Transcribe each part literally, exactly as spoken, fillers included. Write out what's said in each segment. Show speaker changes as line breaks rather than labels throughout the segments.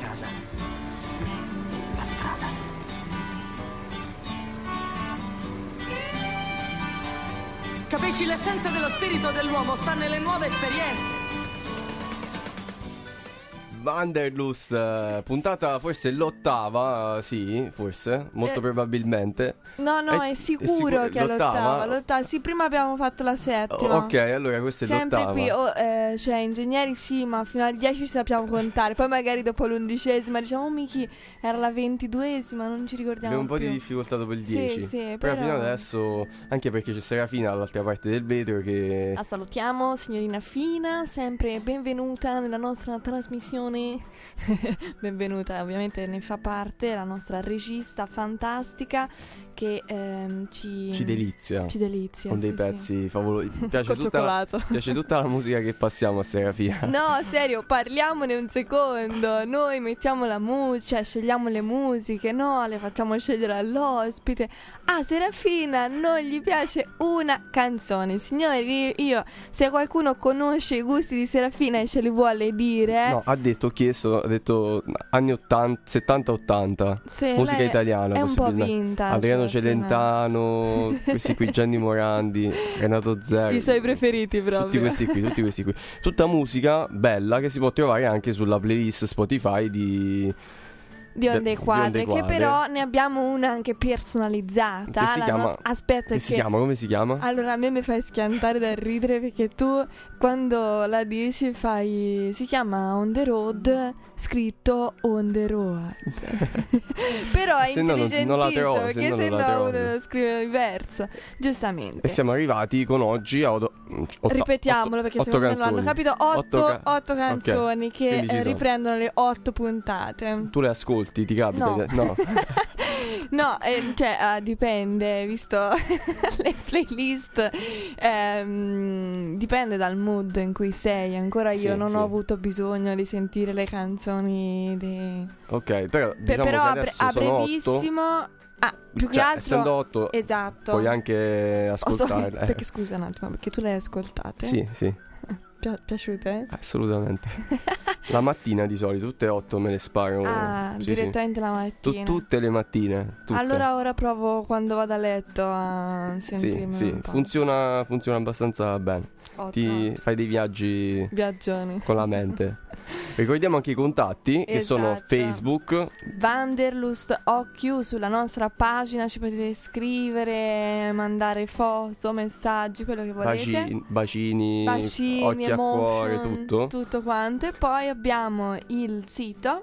casa. La strada. Capisci, l'essenza dello spirito dell'uomo sta nelle nuove esperienze.
Wanderlust, eh, puntata forse l'ottava, eh, sì, forse, molto
Eh,
probabilmente.
No, no,
È-
è sicuro,
è sicuro-
che è l'ottava.
l'ottava?
l'ottava. Sì, prima abbiamo fatto la settima.
Ok, allora questa è
Sempre
l'ottava.
qui, oh, eh, cioè ingegneri sì, ma fino al dieci ci sappiamo contare. Poi magari dopo l'undicesima diciamo, oh Miki, era la ventiduesima, non ci ricordiamo
Abbiamo un po'
più.
di difficoltà dopo il
Sì,
dieci.
sì,
però,
però-
fino adesso, anche perché c'è Serafina dall'altra parte del vetro che...
La salutiamo, signorina Fina, sempre benvenuta nella nostra trasmissione. Benvenuta, ovviamente ne fa parte la nostra regista fantastica che ehm, ci...
ci delizia.
Ci delizia,
Con dei
sì,
pezzi favolosi. Mi piace
Col
tutta la,
cioccolato.
piace tutta la musica che passiamo a Serafina.
No, serio, parliamone un secondo. Noi mettiamo la musica, cioè scegliamo le musiche, no? Le facciamo scegliere all'ospite. Ah, Serafina non gli piace una canzone. Signori, io, se qualcuno conosce i gusti di Serafina e ce li vuole dire,
No, ha detto, ho chiesto, ha detto anni ottanta, settanta ottanta.
se
Musica
lei
italiana,
è un po'
possibilmente.
vintage.
Adriano
Serafina.
Celentano, questi qui, Gianni Morandi, Renato Zero.
I suoi preferiti proprio.
Tutti questi qui, tutti questi qui. Tutta musica bella che si può trovare anche sulla playlist Spotify di...
Di Onde
di
e Quadre,
Onde
che
Quadre.
però ne abbiamo una anche personalizzata.
Che si
La
chiama-
nos- Aspetta,
Che si chiama? Come si chiama?
Allora a me mi fai schiantare da ridere perché tu quando la dici fai... si chiama On The Road, scritto On The Road. Però è
Se no non-
intelligentissimo
non la trovo, se
perché
no
se
non la
no
trovo.
uno scrive diverso. Giustamente.
E siamo arrivati con oggi a... Otto, otta-
Ripetiamolo perché
otto
secondo me non
canzoni.
hanno capito. Otto,
Otto ca-
otto canzoni
ok,
che
quindi ci
eh,
sono.
riprendono le otto puntate.
Tu le ascolti, ti capita?
No.
No.
No, eh, cioè ah, dipende, visto le playlist, ehm, dipende dal mood in cui sei. Ancora io
Sì,
non
sì.
ho avuto bisogno di sentire le canzoni di...
Ok, però
Pe-
diciamo
però
che
a, bre-
adesso
a
sono otto.
brevissimo... Ah, più che
Cioè,
altro...
essendo otto,
Esatto.
puoi anche
Posso-
ascoltarle. Eh,
Perché scusa un attimo, perché tu le hai ascoltate?
Sì, sì,
Pi- piaciute?
assolutamente. La mattina di solito, tutte e otto me le sparo.
Ah,
Sì, sì.
direttamente la
Tu-
mattina.
tutte le mattine. Tutte.
Allora ora provo quando vado a letto a
Sì,
sentirmi
sì,
un po'.
funziona, funziona abbastanza bene.
Otto.
Ti fai dei viaggi
Viaggioni.
con la mente. Ricordiamo anche i contatti che sono
Esatto.
Facebook,
Wanderlust O Q sulla nostra pagina, ci potete scrivere, mandare foto, messaggi, quello che volete.
baci- bacini,
Bacini,
occhi a cuore,
emotion,
tutto.
tutto quanto. E poi abbiamo il sito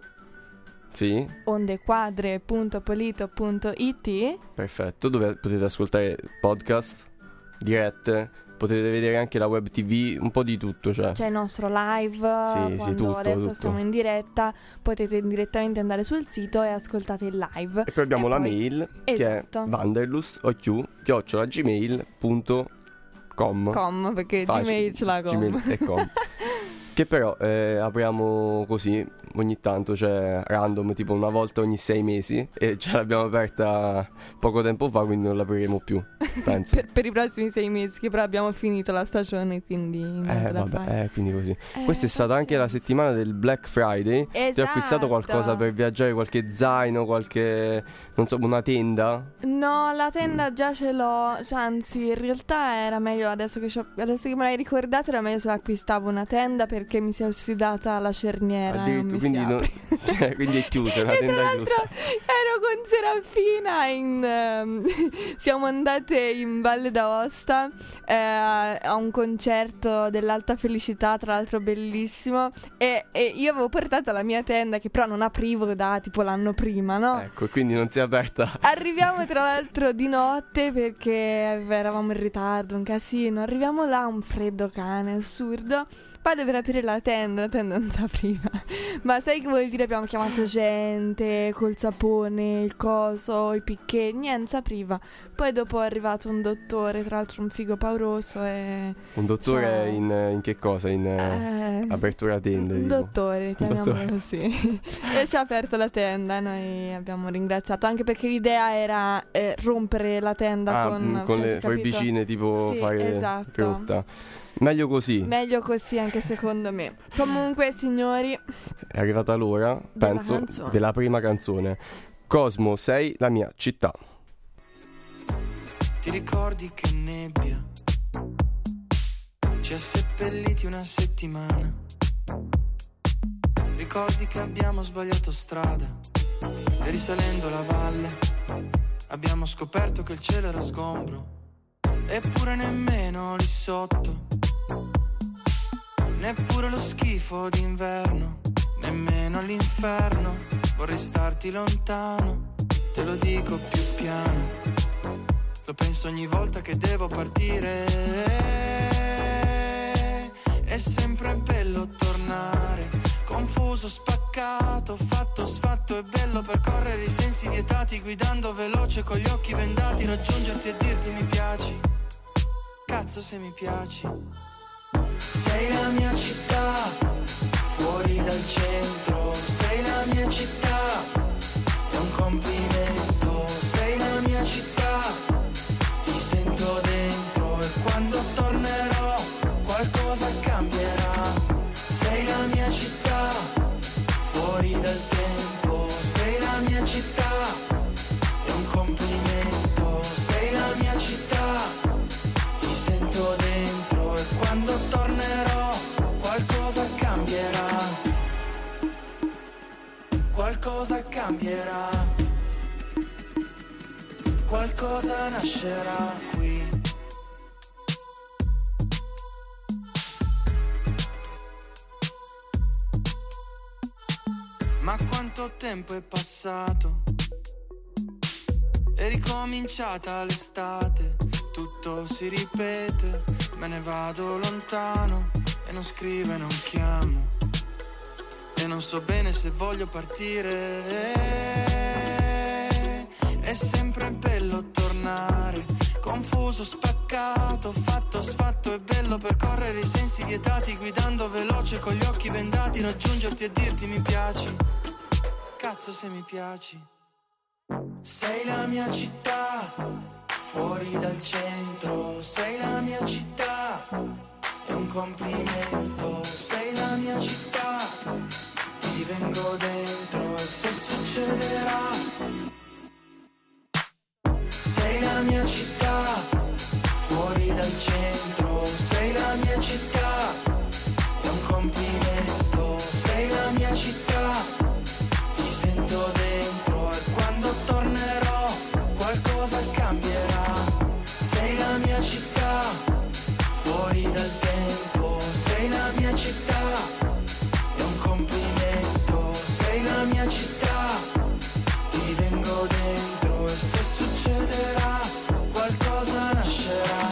Sì,
ondequadre punto polito punto it.
perfetto, dove potete ascoltare podcast, dirette, potete vedere anche la web tv, un po' di tutto, cioè.
C'è il nostro live,
Sì,
quando
sì, tutto,
adesso
tutto.
siamo in diretta, potete direttamente andare sul sito e ascoltate il live.
E poi abbiamo
E
la
poi-
mail
Esatto.
che è wanderlustoq chiocciola gmail punto com.
Com, perché
Facile.
Gmail ce l'ha com.
Gmail e com. Che però eh, apriamo così ogni tanto, cioè random, tipo una volta ogni sei mesi. E ce l'abbiamo aperta poco tempo fa, quindi non l'apriremo più, penso.
per, per i prossimi sei mesi, che però abbiamo finito la stagione, quindi niente
Eh
da
vabbè,
fare.
eh, quindi così.
Eh,
Questa è stata anche la
pazienza.
settimana del Black Friday. Ti hai acquistato
Esatto.
qualcosa per viaggiare, qualche zaino, qualche, non so, una tenda?
No, la tenda già ce l'ho, cioè, anzi in realtà era meglio adesso che, c'ho- adesso che me l'hai ricordato era meglio se acquistavo una tenda perché mi si è ossidata la cerniera e non mi si
quindi, non-
apre.
cioè, quindi è chiusa, è una
E tra
tenda
l'altro
chiusa.
ero con Serafina in, ehm, siamo andate in Valle d'Aosta eh, a un concerto dell'Alta Felicità, tra l'altro bellissimo, e, e io avevo portato la mia tenda che però non aprivo da tipo l'anno prima, no?
Ecco, e quindi non si è aperta.
Arriviamo tra l'altro di notte perché eravamo in ritardo, un casino. Arriviamo là, un freddo cane, assurdo. Vado per aprire la tenda, la tenda non si apriva. Ma sai che vuol dire? Abbiamo chiamato gente col sapone, il coso, i picchetti, niente, si apriva. Poi dopo è arrivato un dottore, tra l'altro un figo pauroso e...
Un dottore
Ciao.
in, in che cosa? In eh,
eh,
apertura tende,
un
tipo.
dottore, chiamiamolo
dottore.
così. E ci ha aperto la tenda, noi abbiamo ringraziato, anche perché l'idea era eh, rompere la tenda
Ah,
con,
mm, con
cioè,
le
si è capito?
forbicine, tipo
Sì,
fare
esatto.
rotta. Meglio così.
Meglio così anche secondo me. Comunque, signori,
È arrivata l'ora, penso,
canzone.
della prima canzone. Cosmo, sei la mia città.
Ti ricordi che nebbia ci ha seppelliti una settimana? Ricordi che abbiamo sbagliato strada e risalendo la valle abbiamo scoperto che il cielo era sgombro. Eppure nemmeno lì sotto, neppure lo schifo d'inverno, nemmeno l'inferno. Vorrei starti lontano, te lo dico più piano. Lo penso ogni volta che devo partire. È sempre bello tornare, confuso, spaccato, fatto, sfatto. È bello percorrere i sensi vietati, guidando veloce con gli occhi vendati, raggiungerti e dirti mi piaci. Cazzo se mi piaci. Sei la mia città, fuori dal centro. Sei la mia città, è un complimento. Sei la mia città, ti sento dentro. E quando tornerò qualcosa cambierà. Sei la mia città, fuori dal tempo. Sei la mia città, è un complimento. Sei la mia città, ti sento dentro. E quando tornerò qualcosa cambierà. Qualcosa cambierà. Qualcosa nascerà qui. Ma quanto tempo è passato? È ricominciata l'estate, tutto si ripete, me ne vado lontano e non scrivo e non chiamo. E non so bene se voglio partire. È sempre bello tornare, confuso, spaccato, fatto, sfatto. È bello percorrere i sensi vietati, guidando veloce con gli occhi vendati, raggiungerti e dirti mi piaci. Cazzo se mi piaci. Sei la mia città, fuori dal centro. Sei la mia città, è un complimento. Sei la mia città, ti vengo dentro. E se succederà, sei la mia città, fuori dal centro. Sei la mia città, è un complimento. Sei la mia città, ti sento dentro. E quando tornerò qualcosa cambierà. Sei la mia città, fuori dal tempo. Sei la mia città, è un complimento. Sei la mia città, ti vengo dentro. E se succederà qualcosa nascerà.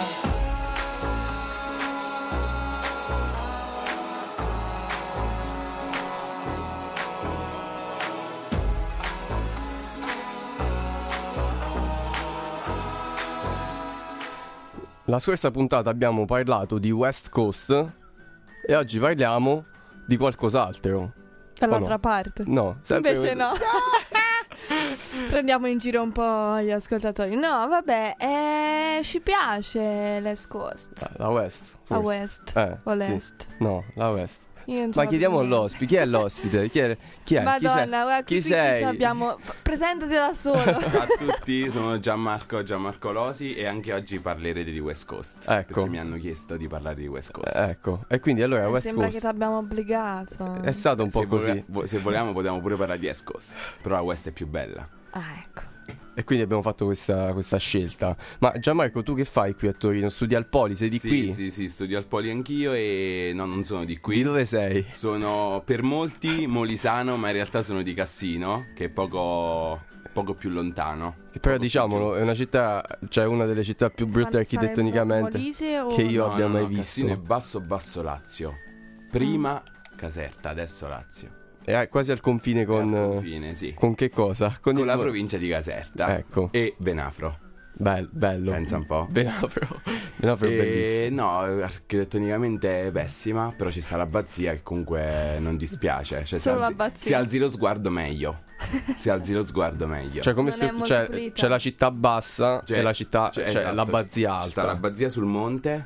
La scorsa puntata abbiamo parlato di West Coast e oggi parliamo di qualcos'altro.
dall'altra
no?
parte.
No, sempre
Invece
questo.
no. Prendiamo in giro un po' gli ascoltatori. No, vabbè, eh, ci piace l'Est Coast.
Ah, la West.
La
forse.
West
Eh,
o
sì.
l'Est.
No, la West.
Io non
Ma
so
chiediamo
niente.
all'ospite, chi è l'ospite? Chi è? Chi è?
Madonna,
chi sei?
guarda,
Chi
qui,
sei?
qui abbiamo... Presentati da solo.
Ciao a tutti, sono Gianmarco Gianmarco Losi e anche oggi parlerete di West Coast.
Ecco.
Perché mi hanno chiesto di parlare di West Coast.
Eh, ecco, e quindi allora West
Sembra
Coast
che ti abbiamo obbligato.
è stato un po'
se,
così.
vole- vo- se vogliamo possiamo pure parlare di East Coast, però la West è più bella.
Ah, ecco.
E quindi abbiamo fatto questa, questa scelta. Ma Gianmarco, tu che fai qui a Torino? Studi al Poli? Sei di
sì,
qui?
Sì, sì, studio al Poli anch'io e no, non sono di qui.
Di dove sei?
Sono per molti molisano, ma in realtà sono di Cassino, che è poco, poco più lontano.
Che però
Poco più
diciamolo,
giù.
è una città, cioè una delle città più brutte
Sare-
architettonicamente
sarebbe Molise o...
che io
No,
abbia
no,
mai
no,
visto.
Cassino è basso basso Lazio. Prima Caserta, adesso Lazio.
È quasi al confine con...
È al confine, sì.
Con che cosa?
Con
il-
la provincia di Caserta.
Ecco.
E Benafro.
Bel- bello.
Pensa un po'.
Benafro. Benafro è
E
bellissimo.
no, architettonicamente è pessima, però ci sta l'abbazia che comunque non dispiace. Cioè, se
Solo
alzi,
l'abbazia.
se alzi lo sguardo meglio. Se alzi lo sguardo meglio.
Cioè come
Non
se
è molto
cioè,
pulita.
c'è la città bassa
Cioè,
e la città,
cioè,
cioè
esatto,
l'abbazia
Ci sta
alta.
l'abbazia sul monte,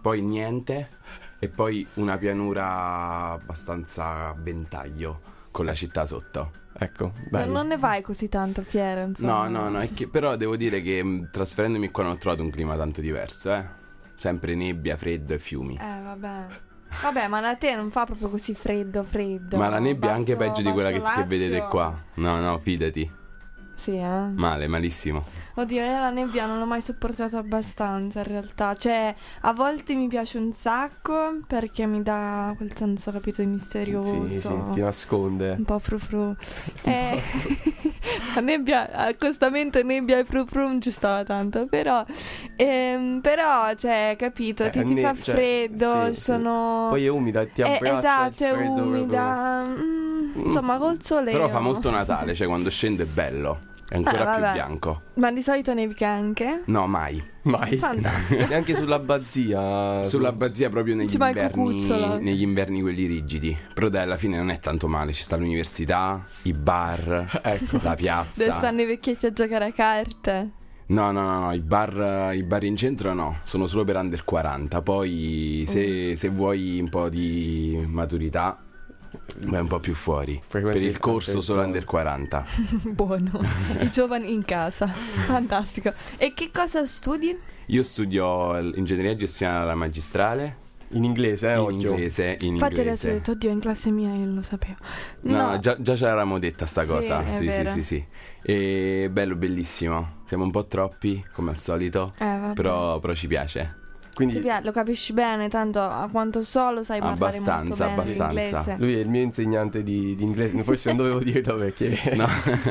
poi niente e poi una pianura abbastanza a ventaglio con la città sotto.
Ecco,
Ma
bello.
non ne vai così tanto fiero, insomma.
No, no, no, è che però devo dire che mh, trasferendomi qua non ho trovato un clima tanto diverso, eh. Sempre nebbia, freddo e fiumi.
Eh, vabbè. Vabbè, ma da te non fa proprio così freddo, freddo.
Ma la nebbia è anche
Basso-
peggio di quella che,
Basso
che vedete
Lazio.
qua. No, no, fidati.
Sì, eh.
Male, malissimo.
Oddio, io la nebbia non l'ho mai sopportata abbastanza in realtà. Cioè, a volte mi piace un sacco perché mi dà quel senso, capito, di misterioso.
Sì, sì, ti nasconde.
Un po' frufru. Eh, la nebbia, accostamento nebbia e frufru non ci stava tanto. Però, ehm, però, cioè, capito,
Eh,
ti, ti
ne-
fa
cioè,
freddo,
sì,
ci
sì.
sono...
Poi è umida, ti
Eh,
abbraccia
esatto,
il
è
freddo
umida. Mm, insomma, col sole.
Però fa
no.
molto Natale, cioè quando scende è bello. È ancora
Eh,
più
vabbè.
bianco.
Ma di solito nevica anche?
No, mai.
Mai.
Fantastico.
Neanche sull'abbazia.
Sulla Bazzia proprio negli
Ci va il
inverni,
cucuzzolo.
negli inverni quelli rigidi. Però dai, alla fine non è tanto male. Ci sta l'università, i bar,
Ecco.
la
Dove
piazza.
stanno i vecchietti a giocare a carte?
No, no, no, no, i bar, i bar in centro no, sono solo per under quaranta. Poi se, se vuoi un po' di maturità, vai un po' più fuori. Per
Frequenti
il corso
altre
solo
zone.
under quaranta.
Buono. I giovani in casa. Fantastico. E che cosa studi?
Io studio ingegneria gestionale alla magistrale.
In inglese, eh,
In
occhio.
inglese, in
Infatti adesso ho
inglese.
detto, oddio, in classe mia io non lo sapevo.
No, già, già ce l'avevamo detta sta
Sì,
cosa.
è
Sì, sì,
vero.
sì, sì. E bello, bellissimo. Siamo un po' troppi, come al solito.
Eh, vabbè.
Però, però ci piace.
Quindi
Ti piace, lo capisci bene, tanto a quanto so lo sai parlare molto
Abbastanza,
bene
abbastanza.
l'inglese.
lui è il mio insegnante di, di inglese. Forse non dovevo dirlo perché.
No.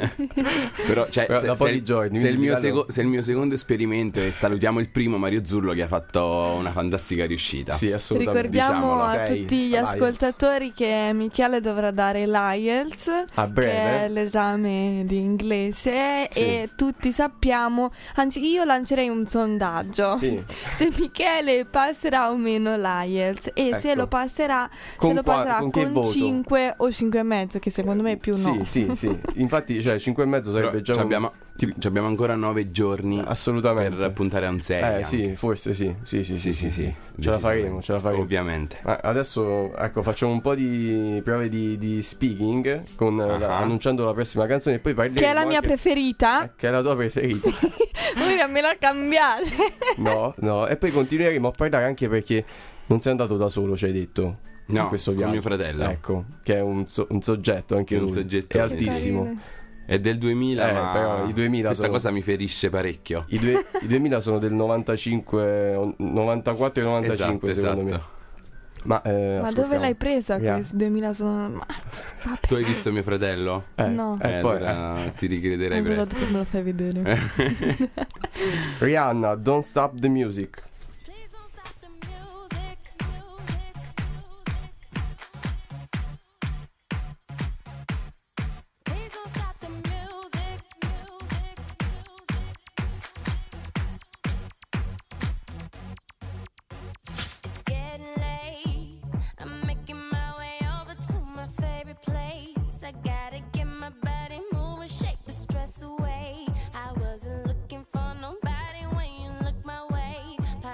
Però, cioè,
Però
se,
da
se-
pochi giorni,
se il
quindi
mio
livello-
seco- se il mio secondo esperimento, e salutiamo il primo Mario Zurlo che ha fatto una fantastica riuscita.
Sì, assolutamente.
Ricordiamo
Diciamolo.
a
Ok,
tutti gli
l'I E L T S.
ascoltatori che Michele dovrà dare l'I E L T S,
A
che
breve.
è l'esame di inglese,
Sì.
e tutti sappiamo, anzi io lancerei un sondaggio.
Sì.
Se Michele passerà o meno l'I E L T S, e se
Ecco.
lo passerà,
Con
se lo
qua-
passerà
con
con,
che voto?
cinque o cinque e mezzo, che secondo me è più no.
Sì, sì, sì. Infatti, cioè, cinque e mezzo
Però
sarebbe già un-
abbiamo, abbiamo ancora nove giorni
Assolutamente.
per puntare a un sei.
Eh, sì, forse sì. Sì, sì, sì,
sì, sì, sì.
Ce la faremo, ce la faremo.
Ovviamente.
Ma adesso, ecco, facciamo un po' di prove di, di speaking con, eh, la-
Ah.
annunciando la prossima canzone e poi parleremo
Che è la mia
anche-
preferita.
eh, che è la tua preferita.
Voi me la cambiate.
No, no. E poi continueremo a parlare anche perché non sei andato da solo, ci hai detto.
No,
in questo
con
viaggio.
mio fratello.
Ecco, che è un, so- un soggetto anche
È un
lui.
soggetto,
È
sì.
altissimo.
Carine.
È del duemila,
Eh,
ma
però i duemila
questa
sono-
cosa mi ferisce parecchio.
I, due, I duemila sono del novantacinque, novantaquattro e novantacinque
Esatto,
secondo
esatto.
me. Ma, eh,
Ma
ascoltiamo.
dove l'hai presa
Via.
questi duemila sono... Ma... Vabbè.
Tu hai visto mio fratello?
Eh,
No.
eh,
Eh,
poi,
allora ti ricrederai
Allora
presto.
dopo me lo fai vedere.
eh. Rihanna, Don't Stop the Music.
Please don't stop the music, music, music. Please don't stop the music, music. It's getting late. I'm making my way over to my favorite place. I gotta get my body moving, shake the stress away. I wasn't looking for nobody when you look my way.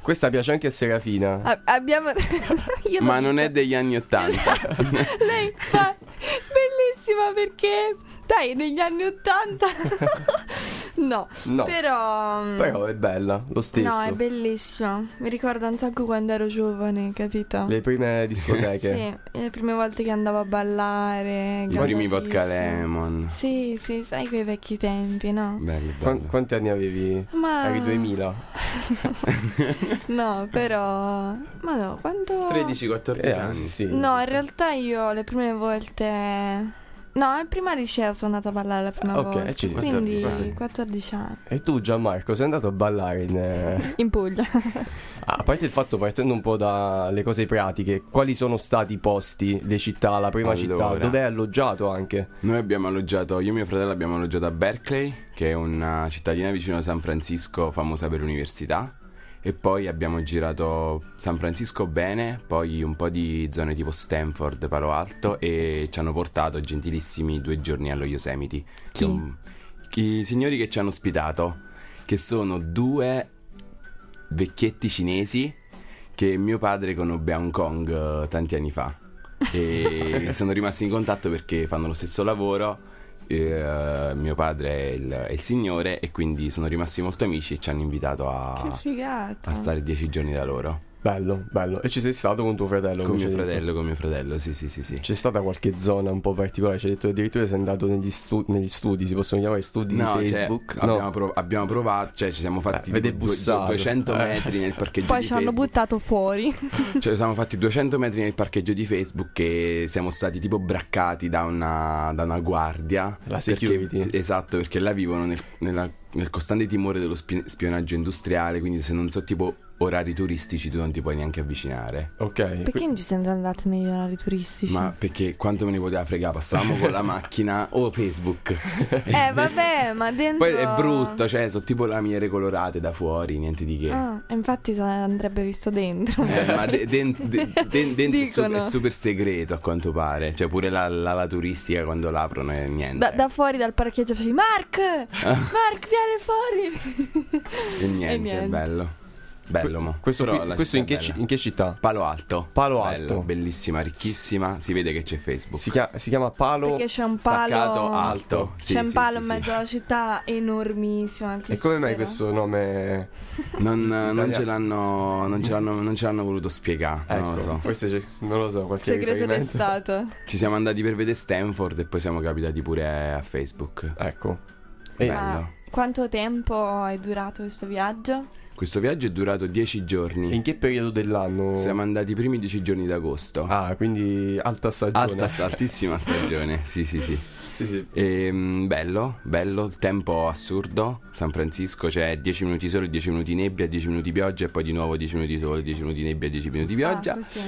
Questa piace anche a Serafina.
A- abbiamo... Io
Ma
l'ho
non è
vista.
degli anni ottanta.
Lei fa bellissima perché dai, negli anni ottanta. No,
No.
però
Però è bella, lo stesso.
no, è bellissima. Mi ricorda un sacco quando ero giovane, capito?
Le prime discoteche.
Sì, le prime volte che andavo a ballare.
I primi vodka
gasatissima.
lemon.
Sì, sì, sai quei vecchi tempi, no?
Belli, belli.
Quan- quanti anni avevi?
Ma
Eri duemila?
no, però ma no, quando
tredici quattordici
Eh,
anni.
sì, sì.
No, in realtà io le prime volte no, in prima liceo sono andata a ballare la prima
Ok,
volta.
ci-
Quindi
quattordici anni.
quattordici anni.
E tu Gianmarco sei andato a ballare in... eh,
In Puglia.
A parte il fatto, partendo un po' dalle cose pratiche, quali sono stati i posti, le città, la prima città,
Allora.
dove hai alloggiato anche?
Noi abbiamo alloggiato, io e mio fratello abbiamo alloggiato a Berkeley, che è una cittadina vicino a San Francisco, famosa per l'università. E poi abbiamo girato San Francisco bene, poi un po' di zone tipo Stanford, Palo Alto, e ci hanno portato gentilissimi due giorni allo Yosemite.
Chi?
Um, I signori che ci hanno ospitato, che sono due vecchietti cinesi che mio padre conobbe a Hong Kong eh, tanti anni fa. E sono rimasti in contatto perché fanno lo stesso lavoro. Eh, mio padre è il, è il signore, e quindi sono rimasti molto amici e ci hanno invitato
Che
a,
figata.
a stare dieci giorni da loro.
Bello, bello. E ci sei stato con tuo fratello?
Con
come
mio
ci hai detto?
fratello, con mio fratello, sì sì sì sì.
C'è stata qualche zona un po' particolare? Ci hai detto addirittura sei andato negli, stu- negli studi, si possono chiamare studi
No,
di
cioè,
Facebook?
abbiamo, prov- abbiamo provato, cioè ci siamo fatti
Eh, vede
tipo due-
bussato.
duecento
Eh.
metri nel parcheggio
Poi
di
ci hanno
Facebook.
buttato fuori.
Cioè ci siamo fatti duecento metri nel parcheggio di Facebook e siamo stati tipo braccati da una, da una guardia.
La
Perché-
security.
esatto, perché là vivono nel, nella- nel costante timore dello spi- spionaggio industriale, quindi se non so tipo orari turistici tu non ti puoi neanche avvicinare.
Ok.
Perché non ci siete andati negli orari turistici?
Ma perché quanto me ne poteva fregare? Passavamo con la macchina o Facebook.
Eh vabbè, ma dentro
Poi è brutto, cioè sono tipo lamiere colorate da fuori, niente di che.
Ah, infatti sa- andrebbe visto dentro.
Eh, ma de- de- de- de- dentro è, su-
Dicono.
è super segreto a quanto pare. Cioè pure la, l'ala turistica quando l'aprono è niente.
Da, da fuori dal parcheggio facevi Mark! Mark, vieni fuori!
E niente,
E niente.
è bello. Bello mo.
Questo,
Però
qui-
la
questo in,
città
che,
è
ci-
bella.
in che città?
Palo Alto.
Palo
Bello,
Alto.
bellissima, ricchissima. Si vede che c'è Facebook.
Si chiama, si chiama Palo...
Perché c'è un palo
Staccato alto. Sì,
C'è un
sì,
palo
sì,
in mezzo
sì.
alla città enormissimo. anche
E come mai
spero.
questo nome...
Non, non
Italiano.
ce l'hanno non ce l'hanno non ce l'hanno voluto spiegare.
Ecco,
Non lo so.
forse c'è, non lo so, qualche
Segreto
riferimento.
d'estate.
Ci siamo andati per vedere Stanford e poi siamo capitati pure a Facebook.
Ecco. E
Bello.
Ma quanto tempo è durato questo viaggio?
Questo viaggio è durato dieci giorni.
in che periodo dell'anno?
Siamo andati i primi dieci giorni d'agosto.
Ah, quindi alta stagione.
Alta, altissima stagione. Sì, sì, sì.
Sì, sì.
Ehm, bello, bello, il tempo assurdo. San Francisco c'è dieci minuti sole, dieci minuti nebbia, dieci minuti pioggia e poi di nuovo dieci minuti sole, dieci minuti nebbia, dieci minuti pioggia.
Ah, così.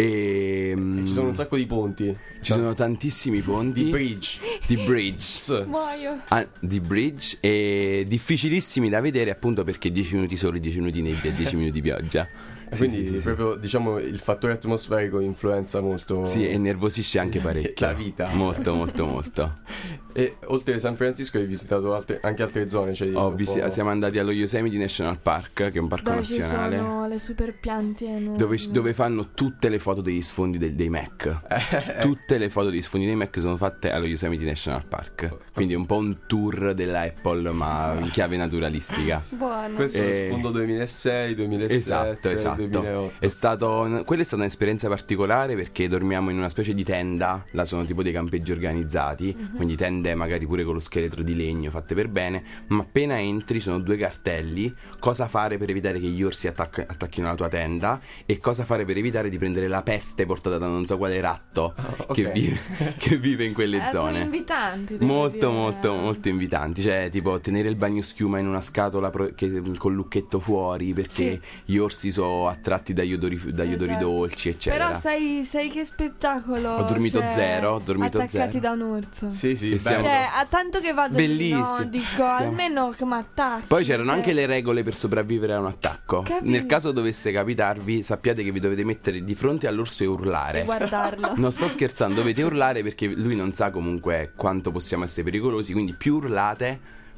E
Ci sono un sacco di ponti.
ci sono tantissimi ponti
di bridge.
di bridge.
Muoio.
Ah, di bridge e difficilissimi da vedere appunto perché dieci minuti sole, dieci minuti nebbia e dieci minuti pioggia. Sì,
Quindi
sì, sì, sì.
proprio diciamo il fattore atmosferico influenza molto.
Sì, e nervosisce anche parecchio.
La vita.
Molto, molto, molto.
E oltre a San Francisco hai visitato altre- anche altre zone, cioè
Ho visi- siamo andati allo Yosemite National Park, che è un parco
Dove ci
nazionale.
sono le super piante enormi.
Dove, dove fanno tutte le foto degli sfondi del- dei Mac.
Eh.
Tutte le foto degli sfondi dei Mac sono fatte allo Yosemite National Park. Quindi è un po' un tour della Apple, ma in chiave naturalistica.
Buono.
Questo è lo
Eh,
sfondo duemilasei, duemilasette,
Esatto, esatto.
duemilaotto.
È stato, quella è stata un'esperienza particolare perché dormiamo in una specie di tenda. Là sono tipo dei campeggi organizzati, quindi tende magari pure con lo scheletro di legno fatte per bene. Ma appena entri sono due cartelli: cosa fare per evitare che gli orsi attac- attacchino la tua tenda, e cosa fare per evitare di prendere la peste portata da non so quale ratto
ok.
che, vive, che vive in quelle
Eh, sono
zone.
invitanti. devo
Molto,
dire.
molto, molto invitanti. Cioè, tipo, tenere il bagno schiuma in una scatola pro- che, col lucchetto fuori perché gli orsi sono attratti dagli odori, dagli odori
Esatto.
dolci, eccetera.
Però sai, sai che spettacolo.
Ho dormito
cioè,
zero, ho dormito
attaccati
zero.
da un orso.
Sì, sì,
E siamo-
Cioè, a tanto che vado lì,
Bellissimo.
no, dico
Siamo-
almeno che mi attacchi.
Poi c'erano
cioè.
anche le regole per sopravvivere a un attacco.
Capito.
Nel caso dovesse capitarvi, sappiate che vi dovete mettere di fronte all'orso e urlare.
Guardarlo.
Non sto scherzando, dovete urlare perché lui non sa comunque quanto possiamo essere pericolosi, quindi più urlate,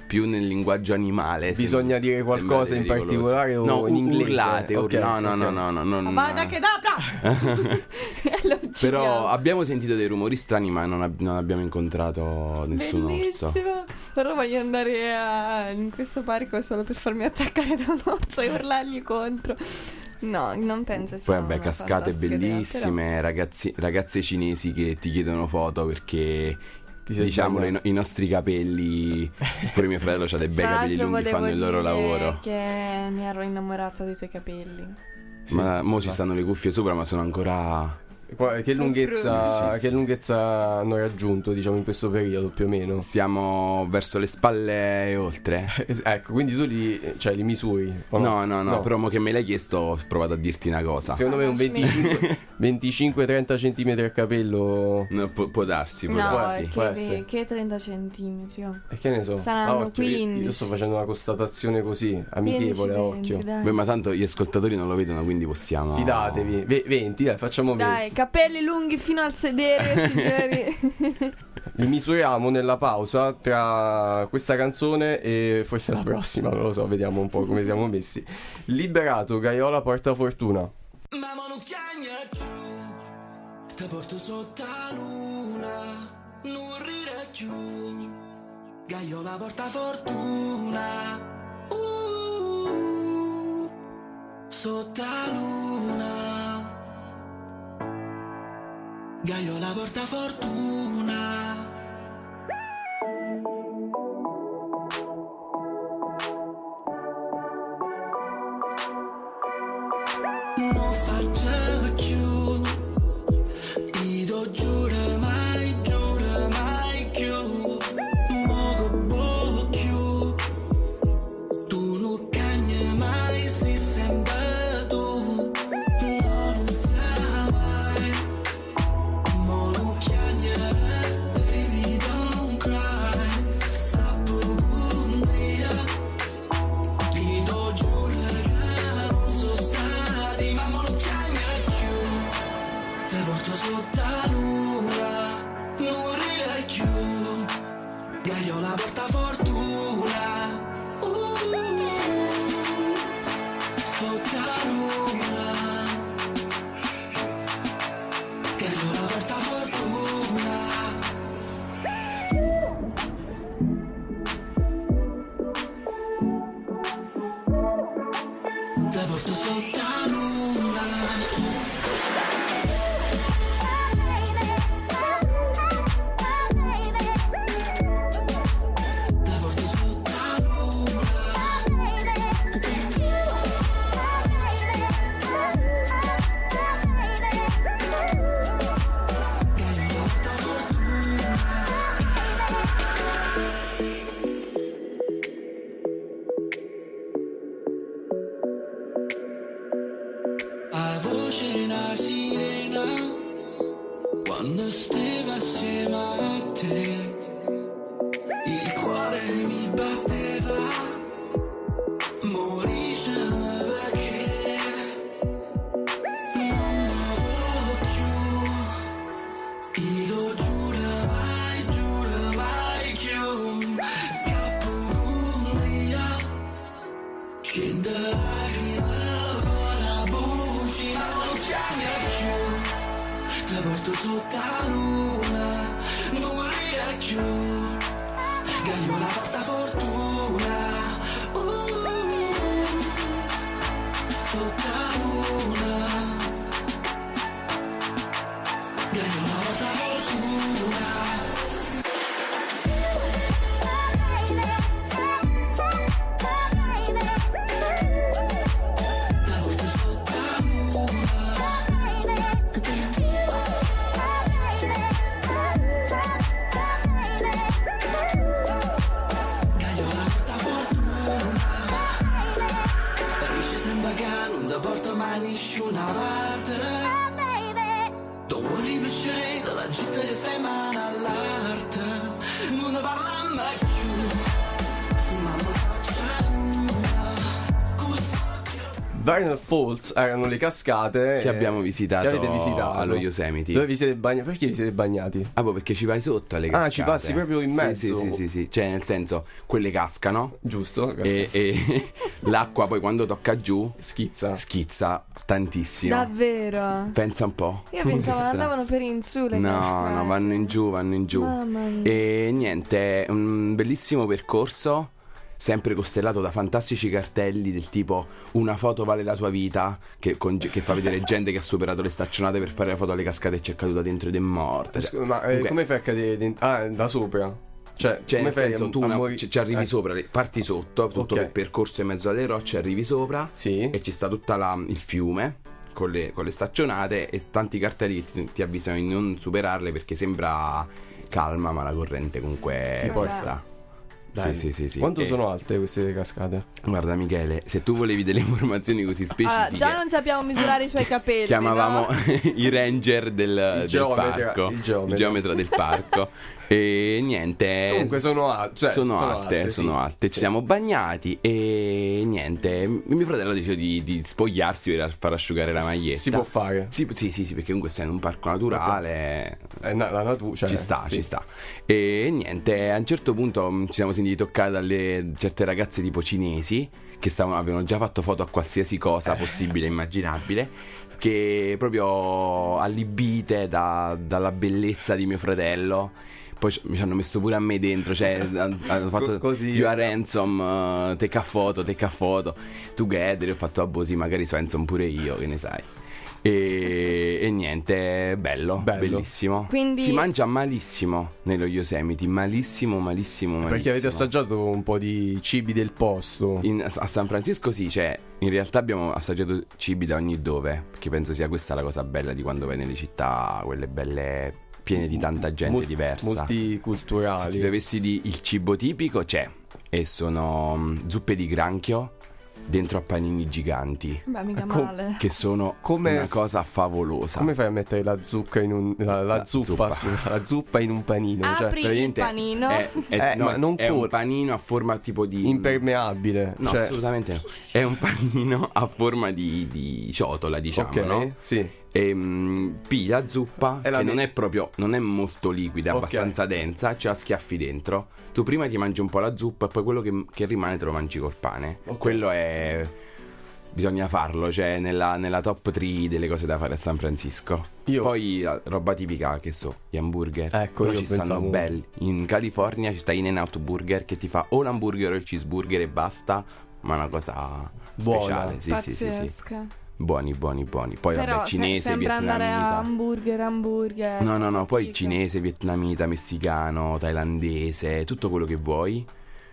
più nel linguaggio animale.
Bisogna
sembra-
dire qualcosa in
sembrate
particolare o
no,
in inglese?
urlate, ur-
Ok,
no, no,
ok.
no, no, no, no, no,
Vada che dabra! Lo
Però
uccidiamo.
abbiamo sentito dei rumori strani, ma non, ab- non abbiamo incontrato nessun orso.
Bellissimo. Però voglio andare a- in questo parco solo per farmi attaccare da un orso e urlargli contro. No, non penso sia
Poi vabbè,
una
cascate
fantastica idea,
bellissime, ragazzi, ragazze cinesi che ti chiedono foto perché
Ti sei
diciamolo, i,
sbagliato.
no- i nostri capelli, pure mio fratello c'ha dei bei
Tra
capelli
l'altro
lunghi,
volevo
fanno il loro
dire
lavoro.
che mi ero innamorata dei suoi capelli.
Sì.
Ma mo ci stanno le cuffie sopra, ma sono ancora...
Qua- Che lunghezza,
Sì, sì.
che lunghezza hanno raggiunto, diciamo, in questo periodo più o meno?
Siamo verso le spalle e oltre.
Es- Ecco, quindi tu li, cioè, li misuri? o
No, no, no, però mo che me l'hai chiesto ho provato a dirti una cosa.
Secondo me un venticinque venticinque trenta centimetri a capello.
No, pu- può darsi, può
No,
darsi.
può
che,
essere.
che trenta centimetri. oh.
E che ne so?
Saranno
a occhio, io-
quindici.
Io sto facendo una constatazione così, amichevole a
quindici,
occhio.
venti, dai.
Beh, ma tanto gli ascoltatori non lo vedono, quindi possiamo...
Fidatevi. Ve- venti, dai, facciamo venti.
Dai, capelli lunghi fino al sedere, signori.
Li misuriamo nella pausa tra questa canzone e forse la prossima, non lo so, vediamo un po' come siamo messi. Liberato, Gaiola porta fortuna.
Mamma non chiagna giù, ti porto sotto la luna, non rire più, Gaiola porta fortuna, uh, sotto la luna, Gaiola porta fortuna. Non faccio più, ti do giuro mai, giuro mai più, mogo bo più, tu non cagni mai, si sembra tu, no non sai mai, mo non chiagnere, baby don't cry, sta con via, ti do giuro che non so stati, ma mo non chiagna più, te porto sotto la luna, non ride più, Gaiola porta fortuna, uh, sotto la luna, Gaiola porta fortuna. Te porto sotto la luna. Te porto sotto la luna. Gaiola porta fortuna. A voce una sirena quando stavo assieme a te, il cuore mi batteva, morisce perché non mi voglio più, io giuro mai, giuro mai più, scappo con via, scende lacrime, ora buci, ma non chiami più, ti porto sotto la luna, non ride più, Gaiola porta fortuna, uh, sotto la luna, Gaiola porta fortuna. Te porto sotto la luna. Gaiola porta fortuna. Riesce sembra che non ti porta mai nessuna parte. Non vorrei piacere della gente che sta in mano all'arte. Non ne parla mai più. Fumando faccia una.
Vernal Falls erano le cascate
che
eh,
abbiamo visitato,
che avete visitato
allo Yosemite.
Dove vi siete bagnati? Perché vi siete bagnati?
Ah, boh, perché ci vai sotto alle cascate.
Ah, ci passi proprio in
Sì,
mezzo?
Sì, sì, sì, sì. Cioè, nel senso, quelle cascano
Giusto?
e, e l'acqua poi quando tocca giù
Schizza.
schizza tantissimo.
Davvero?
Pensa un po'.
Io pensavo
Che strano.
andavano per in su le
No,
cascate.
no, vanno in giù, vanno in giù.
Mamma mia.
E niente, un bellissimo percorso, sempre costellato da fantastici cartelli del tipo una foto vale la tua vita, che, con- che fa vedere gente che ha superato le staccionate per fare la foto alle cascate e c'è caduta dentro ed è morta. Cioè,
Scusa, ma eh,
comunque-
come fai a cadere dentro? Ah, da sopra? Cioè,
cioè
come
nel
fai
senso
a-
tu
a
una-
morire?
ci, ci arrivi
Eh,
sopra, parti sotto, tutto
Ok.
il percorso in mezzo alle rocce, arrivi sopra
Sì.
e ci sta tutta la, il fiume con le, con le staccionate e tanti cartelli che ti, ti avvisano di non superarle perché sembra calma ma la corrente comunque
Ti porta.
sta.
Dai.
Sì, sì, sì, sì.
Quanto
E-
sono alte queste cascate?
Guarda Michele, se tu volevi delle informazioni così specifiche,
Allora, già non sappiamo misurare i suoi capelli.
chiamavamo
no?
i ranger del, del
geometra,
parco,
il geometra.
del parco. E niente,
Comunque sono, a- cioè,
sono,
sono
alte,
alte,
sono
sì.
alte. Ci
Sì.
siamo bagnati e niente. Mio fratello dice di, di spogliarsi per far asciugare la maglietta.
Si può fare.
Sì, sì, sì, sì, perché comunque sei in un parco naturale.
È na- la natura, cioè,
Ci sta,
sì.
ci sta. E niente, a un certo punto mh, ci siamo sentiti toccati dalle certe ragazze tipo cinesi che stavano, avevano già fatto foto a qualsiasi cosa possibile e immaginabile, che proprio allibite da- dalla bellezza di mio fratello. Poi ci- mi ci hanno messo pure a me dentro, cioè hanno hanno fatto
Co- così.
You are handsome, uh, take a photo, take a photo together. Ho fatto, ah boh sì, magari so handsome pure io, che ne sai. E, e niente, bello,
Bello.
bellissimo.
Quindi-
Si mangia malissimo nello Yosemite, malissimo, malissimo, malissimo.
Perché avete assaggiato un po' di cibi del posto.
In- a San Francisco sì, cioè in realtà abbiamo assaggiato cibi da ogni dove, perché penso sia questa la cosa bella di quando vai nelle città, quelle belle piene di tanta gente
Mul-
diversa. Se
Multiculturali.
ti dovessi dire il cibo tipico c'è, e sono mm, zuppe di granchio dentro a panini giganti,
Beh, mica
Co-
male.
che sono
Come-
una cosa favolosa.
Come fai a mettere la zucca in un la, la
La
zuppa,
zuppa.
scusa, la zuppa in un panino, cioè
Apri il
Praticamente
panino.
È, è-
Eh,
no,
ma non
è un
col-
panino a forma tipo di
impermeabile,
No,
cioè,
assolutamente no. È un panino a forma di, di ciotola, diciamo,
ok,
no?
sì.
E mm, pigli la zuppa
E la
che
me-
non è proprio, non è molto liquida, è
Ok.
abbastanza densa, ce la schiaffi dentro. Tu prima ti mangi un po' la zuppa e poi quello che, che rimane te lo mangi col pane.
Ok.
Quello è... bisogna farlo, cioè nella, nella top tre delle cose da fare a San Francisco.
Io-
Poi la roba tipica, che so, gli hamburger.
Ecco,
Però
io
ci stanno
pensavo-
belli. In California ci sta In-N-Out Burger che ti fa o l'hamburger o il cheeseburger e basta, ma è una cosa
Buona.
speciale. Sì, sì, sì, sì.
Pazzesca.
Buoni, buoni, buoni. Poi
Però
vabbè,
se-
cinese,
sembra andare a
vietnamita.
hamburger, hamburger.
No, no, no, poi
Schifo.
cinese, vietnamita, messicano, thailandese, tutto quello che vuoi.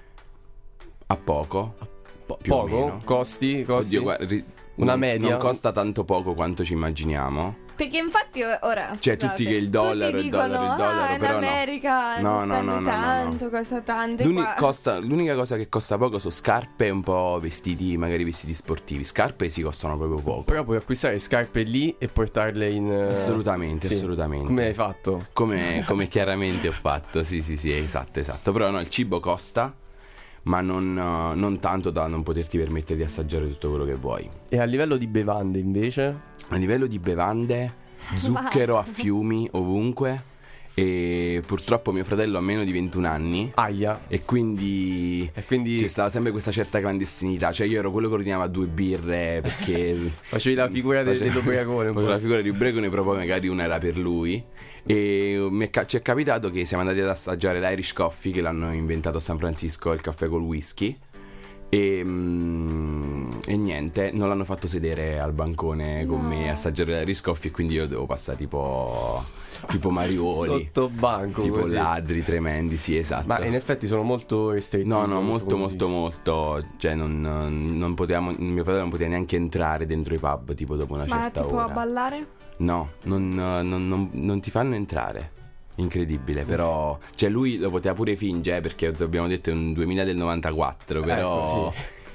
A poco.
Po-
più o
poco?
meno.
Costi? Costi?
Oddio, guarda, ri-
Una
non-
media?
Non costa tanto poco quanto ci immaginiamo.
Perché infatti o- ora
Cioè,
scusate,
tutti che il dollaro,
tutti
il dollaro,
dicono,
il dollaro,
ah, in
però no.
America
No,
non
no,
spendi
no, no, no, no.
tanto, costa tanto. e
L'uni-
qua-
costa- l'unica cosa che costa poco sono scarpe e un po' vestiti, magari vestiti sportivi. Scarpe si costano proprio poco.
Però puoi acquistare scarpe lì e portarle in... eh,
Assolutamente,
sì.
assolutamente.
Come hai fatto?
Come, come chiaramente ho fatto, sì, sì, sì, esatto, esatto. Però no, il cibo costa, ma non, uh, non tanto da non poterti permettere di assaggiare tutto quello che vuoi.
E a livello di bevande invece?
A livello di bevande, zucchero a fiumi ovunque. E purtroppo mio fratello ha meno di ventuno anni.
Aia.
E quindi
E quindi
c'è stata sempre questa certa clandestinità. Cioè io ero quello che ordinava due birre perché
facevi la figura de-
Facevo-
dell'ubriacone un
facevo
po'.
la figura di ubriacone, però poi magari una era per lui. E mi è ca- ci è capitato che siamo andati ad assaggiare l'Irish Coffee, che l'hanno inventato a San Francisco, il caffè col whisky. E, mm, e niente, non l'hanno fatto sedere al bancone con
No.
me a assaggiare l'Irish Coffee, e quindi io devo passare tipo tipo Marioli,
Sotto banco
tipo
così.
ladri tremendi, sì, esatto.
Ma in effetti sono molto restrittivi.
No, no,
non so
molto,
come
molto,
dici.
molto. Cioè, non, non potevamo. Mio fratello non poteva neanche entrare dentro i pub, tipo dopo una
Ma
certa
tipo
ora.
a ballare?
No, non, non- non- non ti fanno entrare. Incredibile, però. Cioè, lui lo poteva pure fingere, perché abbiamo detto è un duemila del novantaquattro, però.
Ecco, sì.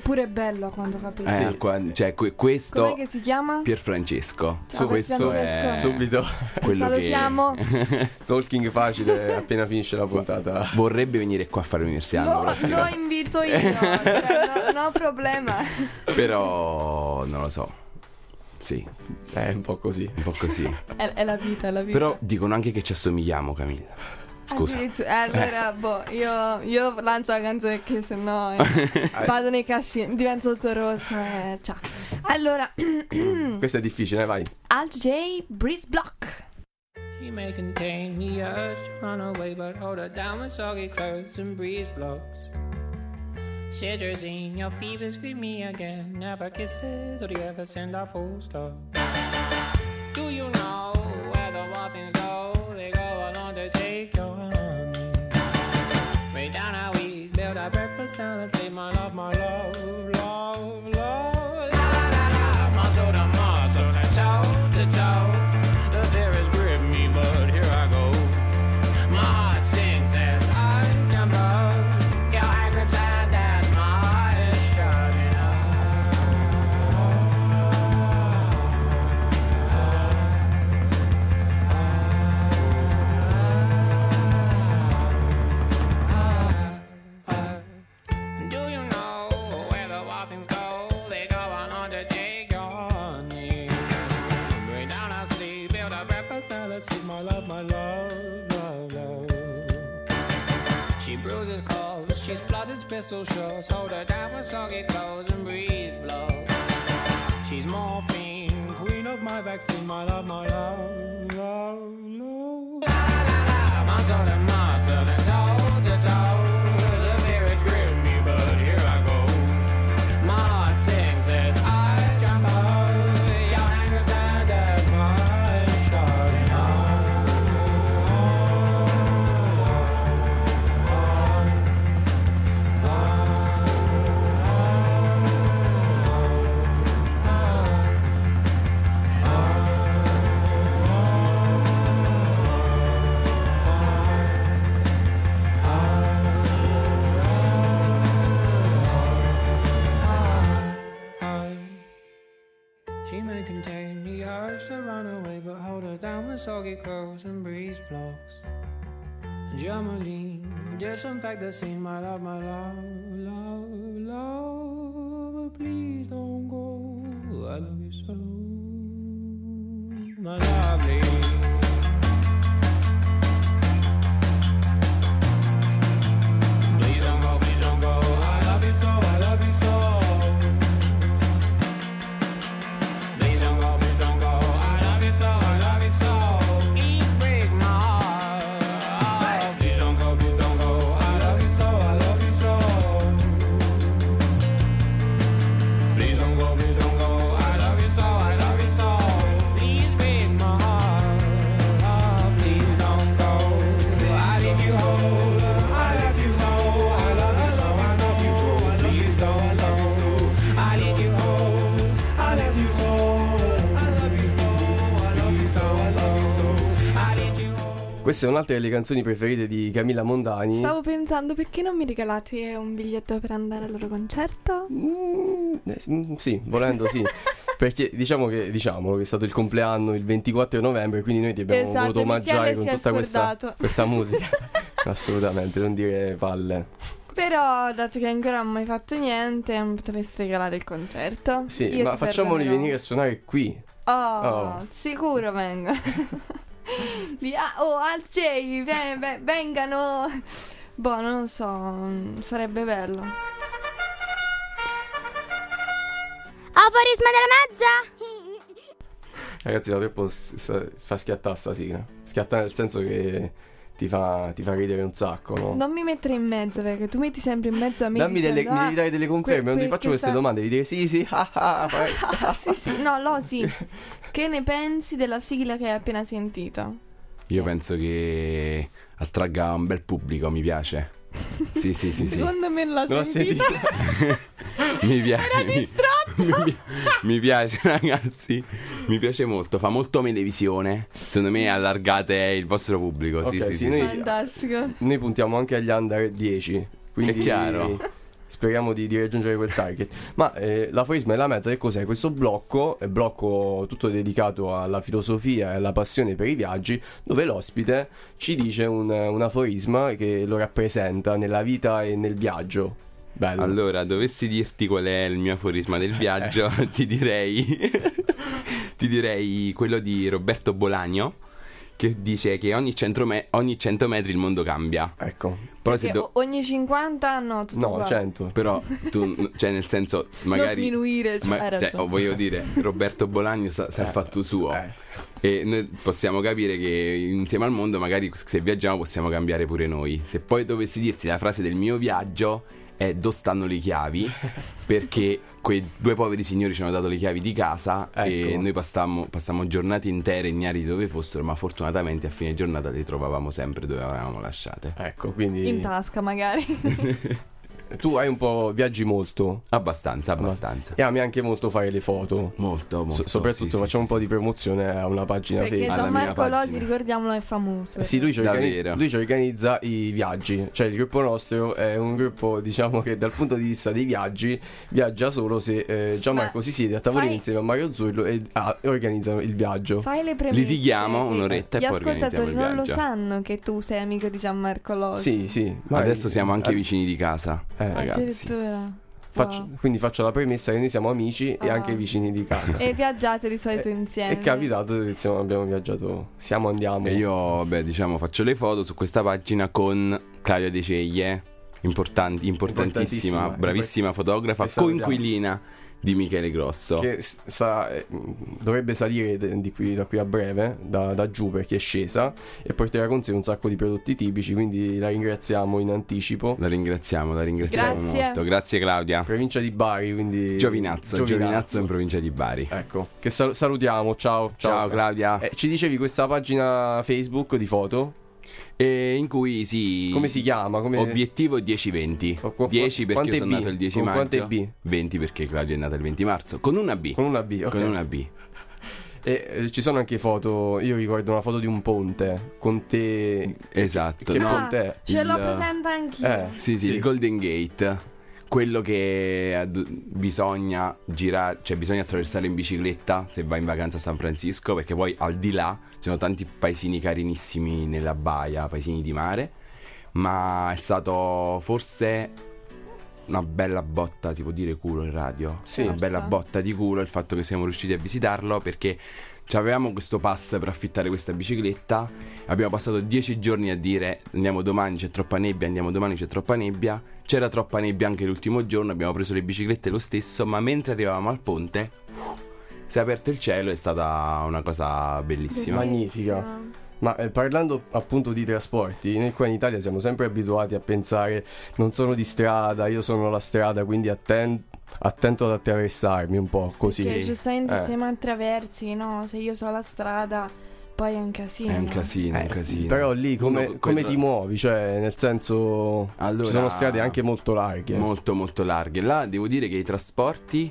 pure bello a quanto capisco.
Eh,
Sì.
qua- cioè, que- questo
Com'è che si chiama?
Pierfrancesco.
Ciao,
questo
Pierfrancesco.
è
Subito
quello
Salutiamo.
che
stalking facile appena finisce la puntata.
vorrebbe venire qua a fare l'università l'anno
Lo,
prossimo.
lo invito io, cioè, no, no problema.
Però non lo so. Sì,
È un po' così.
un po' così.
È, è la vita, è la vita.
Però dicono anche che ci assomigliamo, Camilla. Scusa.
Addirittura- Allora, boh, io, io lancio la canzone che se no eh, vado nei cascini, divento tutto rosso e ciao. Allora,
Questo è difficile, vai.
Alt J, Breeze Block.
She may contain the urge to run away, but hold her down with soggy clothes and breeze blocks. Cetirizine, your fever, scream me again. Never kisses, or do you ever send a full stop? Do you know where the wild things go? They go along to take your honey. Way down how we build our breakfast down and say, my love, my love, love, love. La la la la, muscle to muscle, to toe to toe. The fear has gripped me, but here I go. My heart sings as I jump up. Your hand grips hand as my eyes shining up. Do you know where the wild things go? They go on on to take your honey. Bring down our sleep, build a breakfast, now let's eat my love, my love, love, love. She bruises calls, she splutters pistol shots. Hold her down with soggy clothes and breeze blows. She's morphine, queen of my vaccine, my love, my love, love, love. La la la, muscle to muscle and toe to toe. The fear has gripped me, but here I go. My heart sings as I jump up. Your hand grips hand as my eyes shining She may contain the urge to run away, but hold her down with soggy clothes and breeze blocks. Germaline, disinfect the scene, my love, my love, love, love. But please don't go, I love you so, my lovely. Please don't go, please don't go, I love you so, I love you so. Please don't go, please don't go, I love you so, I love you so. Please break my heart. Please don't go, please don't go, I love you so, I love you so. Please don't go, please don't go, I love you so, I love you so. Please break my heart. Please don't go, I need you whole. I love you so, I love you so, I love you so. Please don't go, I need you whole. I love you so, I love you so, I love you so, I love you so. I need you whole.
Questa è un'altra delle canzoni preferite di Camilla Mondani.
Stavo pensando, perché non mi regalate un biglietto per andare al loro concerto?
Mm, eh, mm, sì, volendo sì. Perché diciamo che diciamolo che è stato il compleanno il ventiquattro novembre, quindi noi ti abbiamo
Esatto,
voluto omaggiare
Michele
con
si è
tutta questa,
scordato.
questa musica. Assolutamente, non dire palle.
Però, dato che ancora non ho mai fatto niente, mi potresti regalare il concerto?
Sì,
Io
ma
ti
facciamoli
perdonerò.
venire a suonare qui.
Oh,
Oh.
sicuro vengo. Di, ah, oh, Alt J, ve- ve- vengano. Boh, non lo so, mm, sarebbe bello.
Aforisma della mezza!
Ragazzi, da troppo s- s- fa schiattare sta sigla. Schiatta nel senso che ti fa, ti fa ridere un sacco, no?
Non mi mettere in mezzo, perché tu metti sempre in mezzo a me.
Dammi delle,
dicendo,
mi
ah,
devi dare delle conferme,
que-
non ti
que-
faccio queste
questa-
domande, devi dire sì, sì, ah, ah, fai-
Ah, sì, sì, no, no, sì. Che ne pensi della sigla che hai appena sentito?
Io penso che attragga un bel pubblico, mi piace. Sì, sì, sì, sì.
Secondo me non l'ha
Non l'ho
sentita.
sentito.
Mi piace.
Era
mi-
distratto.
Mi, pi- mi piace, ragazzi. Mi piace molto. Fa molto televisione. Secondo me allargate il vostro pubblico. Sì,
Ok,
sì,
sì,
sì,
noi-
sì.
Fantastico.
Noi puntiamo anche agli under dieci. Quindi
È chiaro.
Speriamo di, di raggiungere quel target. Ma eh, l'aforisma della mezza che cos'è? Questo blocco è blocco tutto dedicato alla filosofia e alla passione per i viaggi, dove l'ospite ci dice un, un aforisma che lo rappresenta nella vita e nel viaggio. Bello.
Allora, dovessi dirti qual è il mio aforisma del viaggio, ti direi ti direi quello di Roberto Bolaño, che dice che ogni cento, me- ogni cento metri il mondo cambia.
Ecco.
Però se
Perché
do-
o- ogni cinquanta no, tutto
No,
uguale.
cento.
Però tu, cioè nel senso, magari
Non sminuire, cioè,
ma-
hai
cioè,
ragione.
oh, voglio dire, Roberto Bolaño sa, sa il fatto suo.
eh.
E noi possiamo capire che insieme al mondo, magari se viaggiamo possiamo cambiare pure noi. Se poi dovessi dirti la frase del mio viaggio è: dove stanno le chiavi? Perché quei due poveri signori ci hanno dato le chiavi di casa, e
Ecco.
noi passammo, passammo giornate intere ignari di dove fossero, ma fortunatamente a fine giornata le trovavamo sempre dove avevamo lasciate.
Ecco, quindi
In tasca magari.
tu hai un po' viaggi molto.
Abbastanza, abbastanza.
E ami anche molto fare le foto.
Molto, molto.
So- soprattutto
sì,
facciamo
sì,
un po'
sì.
di promozione a una pagina
Perché
Facebook.
Alla mia
Gianmarco Losi,
pagina.
ricordiamolo, è famoso.
Eh sì, lui ci, organi-
Davvero.
lui ci organizza i viaggi. Cioè il gruppo nostro è un gruppo, diciamo, che dal punto di vista dei viaggi viaggia solo se eh, Gianmarco
Ma
si siede a tavolino
fai-
insieme a Mario Zurlo e ah, organizzano il viaggio.
Fai le premesse.
Litighiamo
che
un'oretta e
gli
poi organizziamo
ascoltatori
il
non lo
viaggio.
sanno che tu sei amico di Gianmarco Losi.
Sì, sì. ma-
Adesso siamo anche
eh,
vicini di casa,
eh,
ragazzi.
Addirittura.
faccio-
Wow.
Quindi faccio la premessa che noi siamo amici e
Ah.
anche vicini di casa.
E viaggiate di solito
Eh,
insieme.
È capitato che siamo- abbiamo viaggiato. Siamo, andiamo.
E io, beh, diciamo, faccio le foto su questa pagina con Claudia De Ceglie, importanti, importantissima,
Importantissima,
bravissima fotografa,
che salutiamo.
coinquilina di Michele Grosso.
Che s- sta, eh, dovrebbe salire de- di qui, da qui a breve, da, da giù, perché è scesa e porterà con sé un sacco di prodotti tipici, quindi la ringraziamo in anticipo.
La ringraziamo, la ringraziamo
Grazie.
molto. Grazie Claudia.
Provincia di Bari, quindi
Giovinazzo, Giovinazzo in provincia di Bari.
Ecco, che sal- salutiamo, ciao.
Ciao Claudia.
Eh, ci dicevi questa pagina Facebook di foto?
E in cui si...
Come si chiama? Come...
Obiettivo dieci venti.
Con- con-
dieci perché
quante
sono
B?
nato il dieci
Con quante
maggio.
B?
venti perché Claudia è nata il venti marzo. Con una B.
Con una B, ok.
Con una B.
E eh, ci sono anche foto, io ricordo una foto di un ponte con te.
Esatto.
Che
no?
ponte è?
Ce l'ho
Il-
presente anch'io.
Eh,
Sì, sì, il Golden Gate. Quello che ad- bisogna girare, cioè bisogna attraversare in bicicletta se vai in vacanza a San Francisco, perché poi al di là ci sono tanti paesini carinissimi nella baia, paesini di mare, ma è stato forse una bella botta, ti può dire culo in radio.
Sì.
Una bella
Certo.
botta di culo il fatto che siamo riusciti a visitarlo, perché avevamo questo pass per affittare questa bicicletta. Abbiamo passato dieci giorni a dire andiamo domani, c'è troppa nebbia, andiamo domani, c'è troppa nebbia. C'era troppa nebbia anche l'ultimo giorno, abbiamo preso le biciclette lo stesso, ma mentre arrivavamo al ponte uh, si è aperto il cielo, è stata una cosa bellissima.
Magnifica. Ma eh, parlando appunto di trasporti, noi qua in Italia siamo sempre abituati a pensare non sono di strada, io sono la strada, quindi atten- attento ad attraversarmi un po' così.
Sì, giustamente
Eh.
siamo attraversi, no? Se io so la strada, poi è un casino.
È un casino, è un
Eh,
casino.
Però lì come,
Uno-
come
quello-
ti muovi? Cioè, nel senso,
Allora-
ci sono strade anche molto larghe.
Molto molto larghe. Là devo dire che i trasporti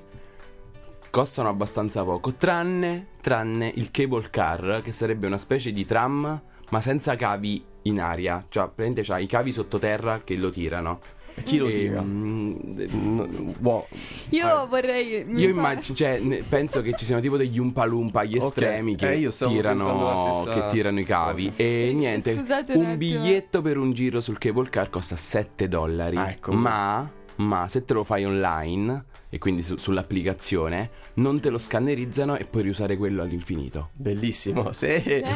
costano abbastanza poco, tranne, tranne il cable car, che sarebbe una specie di tram ma senza cavi in aria. Cioè praticamente c'ha i cavi sottoterra che lo tirano.
E chi lo
E,
tira?
mm,
N- boh.
Io vorrei. mi
Io
fa-
immagino, cioè, ne- penso che ci siano tipo degli umpalumpa agli
Ok,
estremi che,
eh, io stavo pensando
tirano,
la stessa
che tirano i cavi.
cosa.
E niente,
Scusate un
un
attimo.
biglietto per un giro sul cable car costa sette dollari.
Ah, ecco.
Ma, ma se te lo fai online, e quindi su- sull'applicazione, non te lo scannerizzano e puoi riusare quello all'infinito.
Bellissimo. Sì.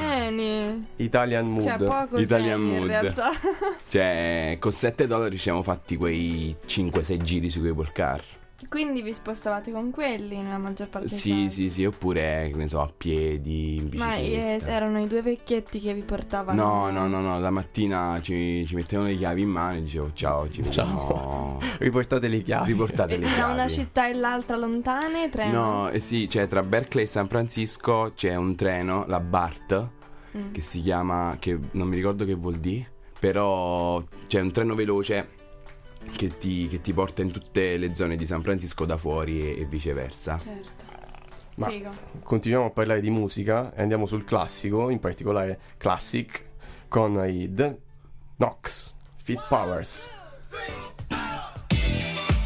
Geni.
Italian mood.
Cioè, poco
Italian
geni in
mood.
realtà.
Cioè, con sette dollari ci siamo fatti quei cinque sei giri su cable car.
Quindi vi spostavate con quelli nella maggior parte dei
Sì,
casi.
sì, sì, oppure, che ne so, a piedi, in
Ma
bicicletta.
eh, erano i due vecchietti che vi portavano.
No, no, no, no, la mattina ci, ci mettevano le chiavi in mano e dicevo ciao, ci
Ciao.
vediamo.
Riportate le chiavi.
Riportate
E
le
tra
chiavi.
una città e l'altra lontane, treno?
No, eh sì, cioè tra Berkeley e San Francisco c'è un treno, la BART,
Mm.
che si chiama, che non mi ricordo che vuol dire, però c'è un treno veloce che ti, che ti porta in tutte le zone di San Francisco da fuori e, e viceversa.
Certo.
Ma-
Figo.
Continuiamo a parlare di musica e andiamo sul classico, in particolare Classic, con i The Knox, Fit Powers.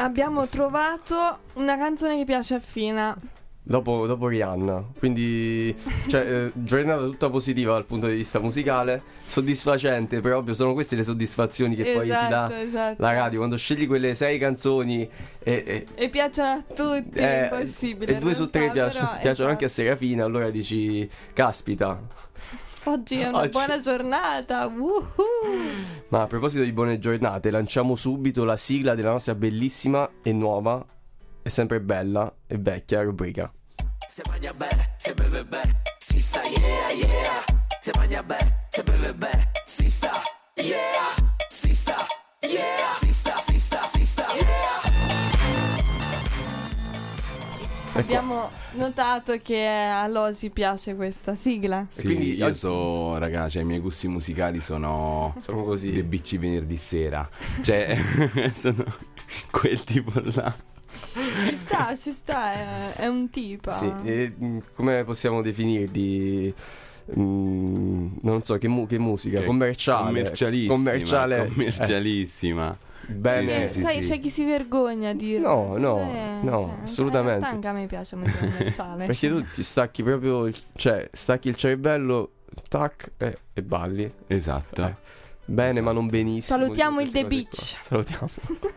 Abbiamo trovato una canzone che piace a Fina.
Dopo, dopo Rihanna, quindi cioè, eh, giornata tutta positiva dal punto di vista musicale, soddisfacente, però ovvio sono queste le soddisfazioni che poi ti
Esatto,
dà
esatto.
la radio, quando scegli quelle sei canzoni e, e,
E piacciono a tutti,
eh,
è impossibile.
e
in
due su tre
realtà,
piacciono,
però,
piacciono anche a
esatto.
Serafina, allora dici, caspita.
Oggi è una
Oggi-
buona giornata. Woohoo!
Ma a proposito di buone giornate, lanciamo subito la sigla della nostra bellissima e nuova, e sempre bella e vecchia rubrica.
Se mangia bene, se beve bene, si sta yeah yeah. Se mangia bene, se beve bene, si sta yeah. Si sta yeah. Si sta, si sta, si sta yeah.
Abbiamo notato che a Losi piace questa sigla.
Sì,
quindi
io
oggi-
so, raga, cioè i miei gusti musicali sono
Sono così.
dei bicci venerdì sera. Cioè, sono quel tipo là.
Ci sta, ci sta, è, è un tipo.
Sì, e mh, come possiamo definirli? Mm, non so che, mu- che musica,
Che-
commerciale.
Commercialissima.
Commerciale. eh,
Commercialissima.
bene.
Sì, sì,
sai,
sì.
c'è chi si vergogna a dirlo.
No, no,
Eh,
no,
cioè,
assolutamente.
Anche a me piace musica commerciale.
Perché tu ti stacchi proprio, il- cioè stacchi il cervello, tac, e, e balli.
Esatto.
Eh, Bene,
Esatto.
ma non benissimo.
Salutiamo
di
il The
queste cose
Beach.
qua. Salutiamo.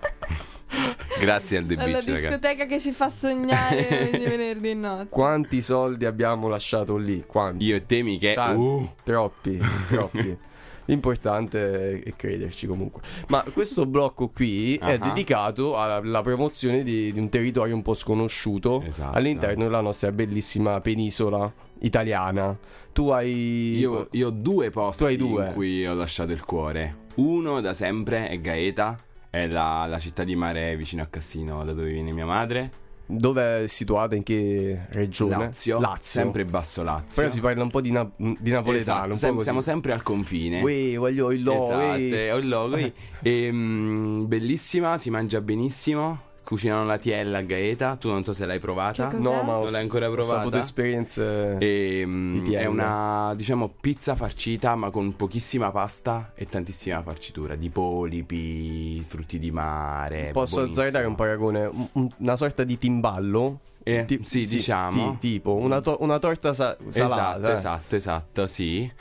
Grazie al The
La
Beach, raga.
discoteca che ci fa sognare di venerdì notte.
Quanti soldi abbiamo lasciato lì? Quanti?
Io e te, Michele.
Tanti.
Uh,
Troppi, troppi. L'importante è crederci comunque. Ma questo blocco qui è
Ah.
dedicato alla promozione di, di un territorio un po' sconosciuto
Esatto.
all'interno della nostra bellissima penisola italiana. Tu hai...
io, io ho due posti
Tu hai due.
in cui ho lasciato il cuore. Uno da sempre è Gaeta, è la, la città di mare vicino a Cassino, da dove viene mia madre.
Dove è situata? In che regione?
Lazio,
Lazio.
sempre basso Lazio.
Però si parla un po' di, na- di napoletano.
Esatto,
un po'
sem-
così.
siamo sempre al confine.
Ui, voglio il lo,
Esatto,
ui.
ho il logo. ui. E, mm, bellissima, si mangia benissimo. Cucinano la tiella a Gaeta. Tu non so se l'hai provata.
Che cos'è?
No, ma ho,
Non l'hai ancora
ho
provata?
saputo esperienze.
E, mm,
Di tiella.
è una, diciamo, pizza farcita, ma con pochissima pasta e tantissima farcitura di polipi, frutti di mare.
Posso
buonissimo.
azzardare un paragone? Un- un- una sorta di timballo?
Eh,
Ti-
sì, diciamo.
ti- tipo una, to- una torta sa- salata.
Esatto,
eh.
esatto, esatto, sì.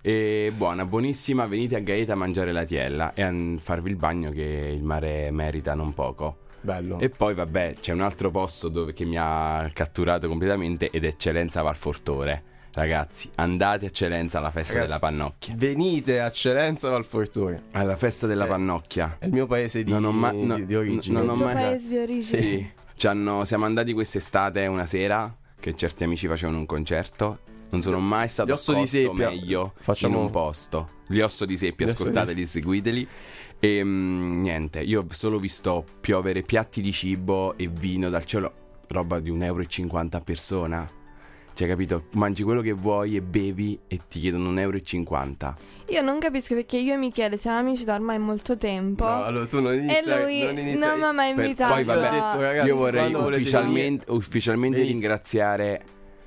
E buona, buonissima. Venite a Gaeta a mangiare la tiella e a farvi il bagno, che il mare merita non poco.
Bello.
E poi vabbè, c'è un altro posto dove, che mi ha catturato completamente, ed è Eccellenza Valfortore. Ragazzi, andate a Eccellenza alla festa
Ragazzi,
della pannocchia.
Venite a Cerenza Valfortore.
Alla festa della
Eh,
pannocchia.
È il mio paese di,
Non ho mai- no,
di, di origine.
non ho
Il tuo
mai-
paese di origine.
Sì, ci hanno- siamo andati quest'estate una sera che certi amici facevano un concerto. Non sono mai stato
Gli Osso di
accolto
Seppia.
meglio
Facciamo-
in un posto. Gli Osso di Seppia,
Gli Osso di-
ascoltateli, seguiteli. E mm, niente, io ho solo visto piovere piatti di cibo e vino dal cielo, roba di un euro e cinquanta a persona. Cioè, capito? Mangi quello che vuoi e bevi e ti chiedono un euro e cinquanta.
Io non capisco perché io e Michele siamo amici da ormai molto tempo.
No, allora tu non
e
iniziai,
lui
non
non,
iniziai-
mi ha mai
Per-
invitato.
poi, vabbè,
Io ho detto, ragazzi,
Io vorrei
quando volete
ufficialmente, ufficialmente
Ehi.
ringraziare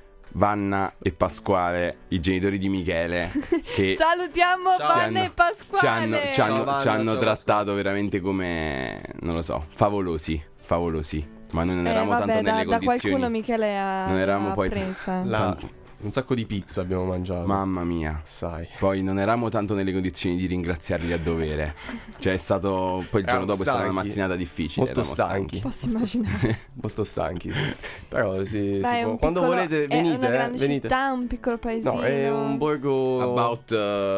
Vanna e Pasquale, i genitori di Michele, che
Salutiamo
Ciao.
Vanna
Ci hanno-
e Pasquale.
ci hanno, ci hanno-
Ciao, Vanna,
ci hanno
ciao,
trattato veramente come, non lo so, favolosi, favolosi. Ma noi non
Eh,
eravamo
vabbè,
tanto
da,
nelle
da
condizioni.
qualcuno Michele ha,
Non eravamo
ha
poi-
presa.
La- un sacco di pizza abbiamo mangiato.
Mamma mia.
Sai.
Poi non eravamo tanto nelle condizioni di ringraziarli a dovere. Cioè è stato, poi il giorno
Eravamo
dopo è stata una
stanchi.
mattinata difficile.
Molto
eravamo
stanchi.
Posso immaginare.
Molto stanchi, sì. Però sì, si
Dai, è
può.
un
Quando
piccolo-
volete
È una
venite, eh,
grande
venite.
città, un piccolo paesino.
No, è un borgo
About uh,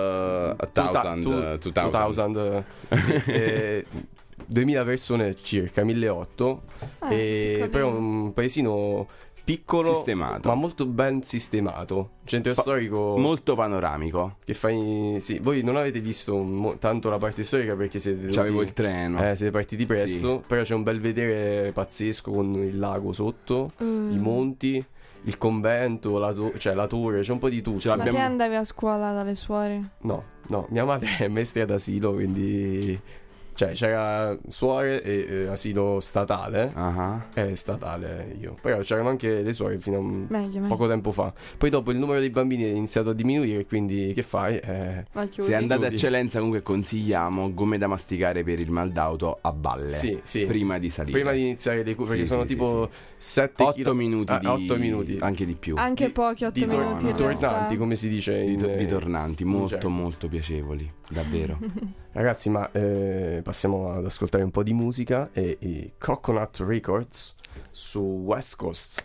a thousand,
Two-
uh, two thousand.
duemila, sì, eh, duemila persone circa, milleottocento.
Ah,
e
piccolino.
però un paesino piccolo,
Sistemato.
ma molto ben sistemato. Centro
Pa-
storico
Molto panoramico.
che fai. Sì, voi non avete visto mo- tanto la parte storica perché siete.
C'avevo
tutti-
il treno.
Eh, siete partiti presto. Però c'è un bel vedere pazzesco con il lago sotto,
Mm.
i monti, il convento, la, to- cioè la torre, c'è un po' di tutto.
Ce
Ma
l'abbiamo-
te andavi a scuola dalle suore?
No, no, mia madre è maestra d'asilo, quindi Cioè c'era suore e eh, asilo statale.
Ah,
È statale io. Però c'erano anche le suore fino a un
Meglio, meglio.
poco tempo fa. Poi dopo il numero dei bambini è iniziato a diminuire, quindi che fai? Eh,
Ma chiudi.
Se andate a
Chiudi.
Eccellenza comunque consigliamo gomme da masticare per il mal d'auto a valle.
Sì, sì.
Prima di salire.
prima di iniziare le cure,
Sì,
perché sono
sì,
tipo
sì,
sette
otto minuti di...
otto minuti.
Anche di più.
Anche
Di-
pochi, otto
di, tor-
minuti.
di
in realtà.
tornanti, come si dice
Di,
in,
to-
eh,
di tornanti,
in
molto
gergo.
molto piacevoli, davvero.
Ragazzi, ma eh, passiamo ad ascoltare un po' di musica e i Coconut Records su West Coast.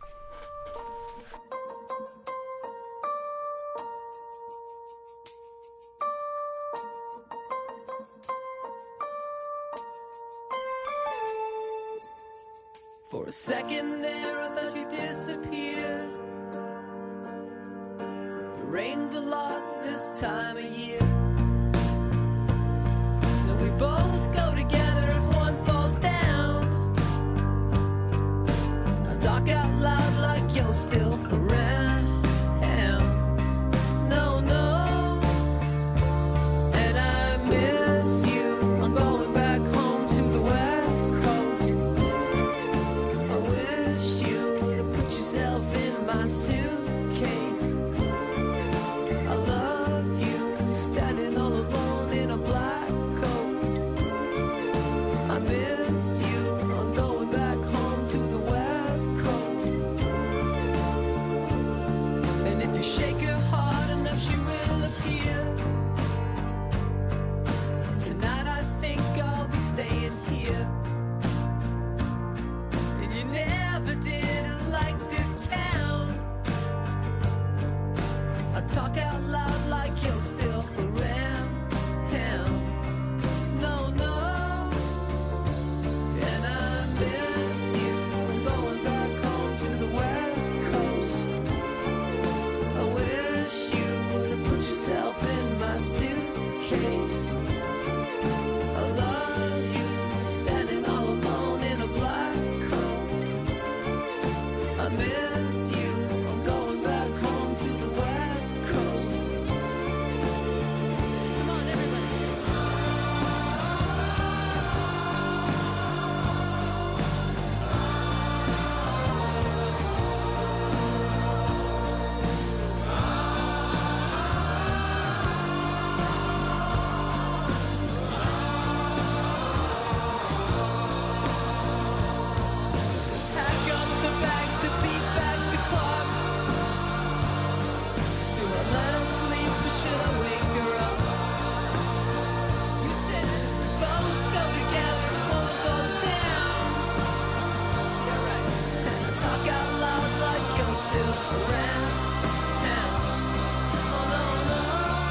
For a second there I thought you disappeared. It rains a lot this time of year, and we both go together if one falls down. I talk out loud like you're still around. No, no, and I miss you. I'm going back home to the West Coast. I wish you would have put yourself in my suitcase. I love you, standing all alone in a black coat. I miss you, I'm going back home to the West Coast. And if you shake her hard enough, she will appear. Tonight I think I'll be staying here. And you never did like this town. I talk out loud like you're still around. No, no, and I miss you. I'm going back home to the West Coast. I wish you would have put yourself in my suitcase. I love you, standing all alone in a black coat. I miss you, I'm going back home to the West Coast. Come on, everybody. Pack up the bags to beat back the clock. Do I let her sleep or should I wake her up? You said both go together if one goes down. You're right. And I talk out loud like you're still around. Oh no, no.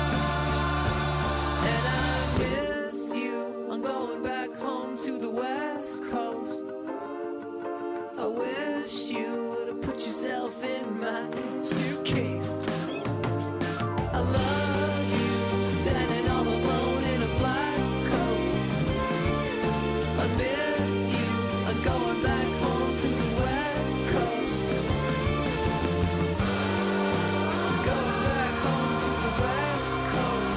And I miss you. I'm going back home to the West Coast. I wish you would have put yourself in my suitcase. I love you, standing all alone in a black coat. I miss you, I'm going back home to the West Coast. I'm going back home to the West Coast.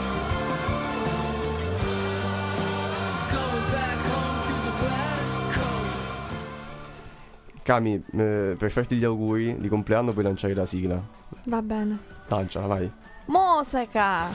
Going back home to the West Coast.
Cami, eh, per farti gli auguri di compleanno puoi lanciare la sigla.
Va bene.
Lanciala, vai.
Musica!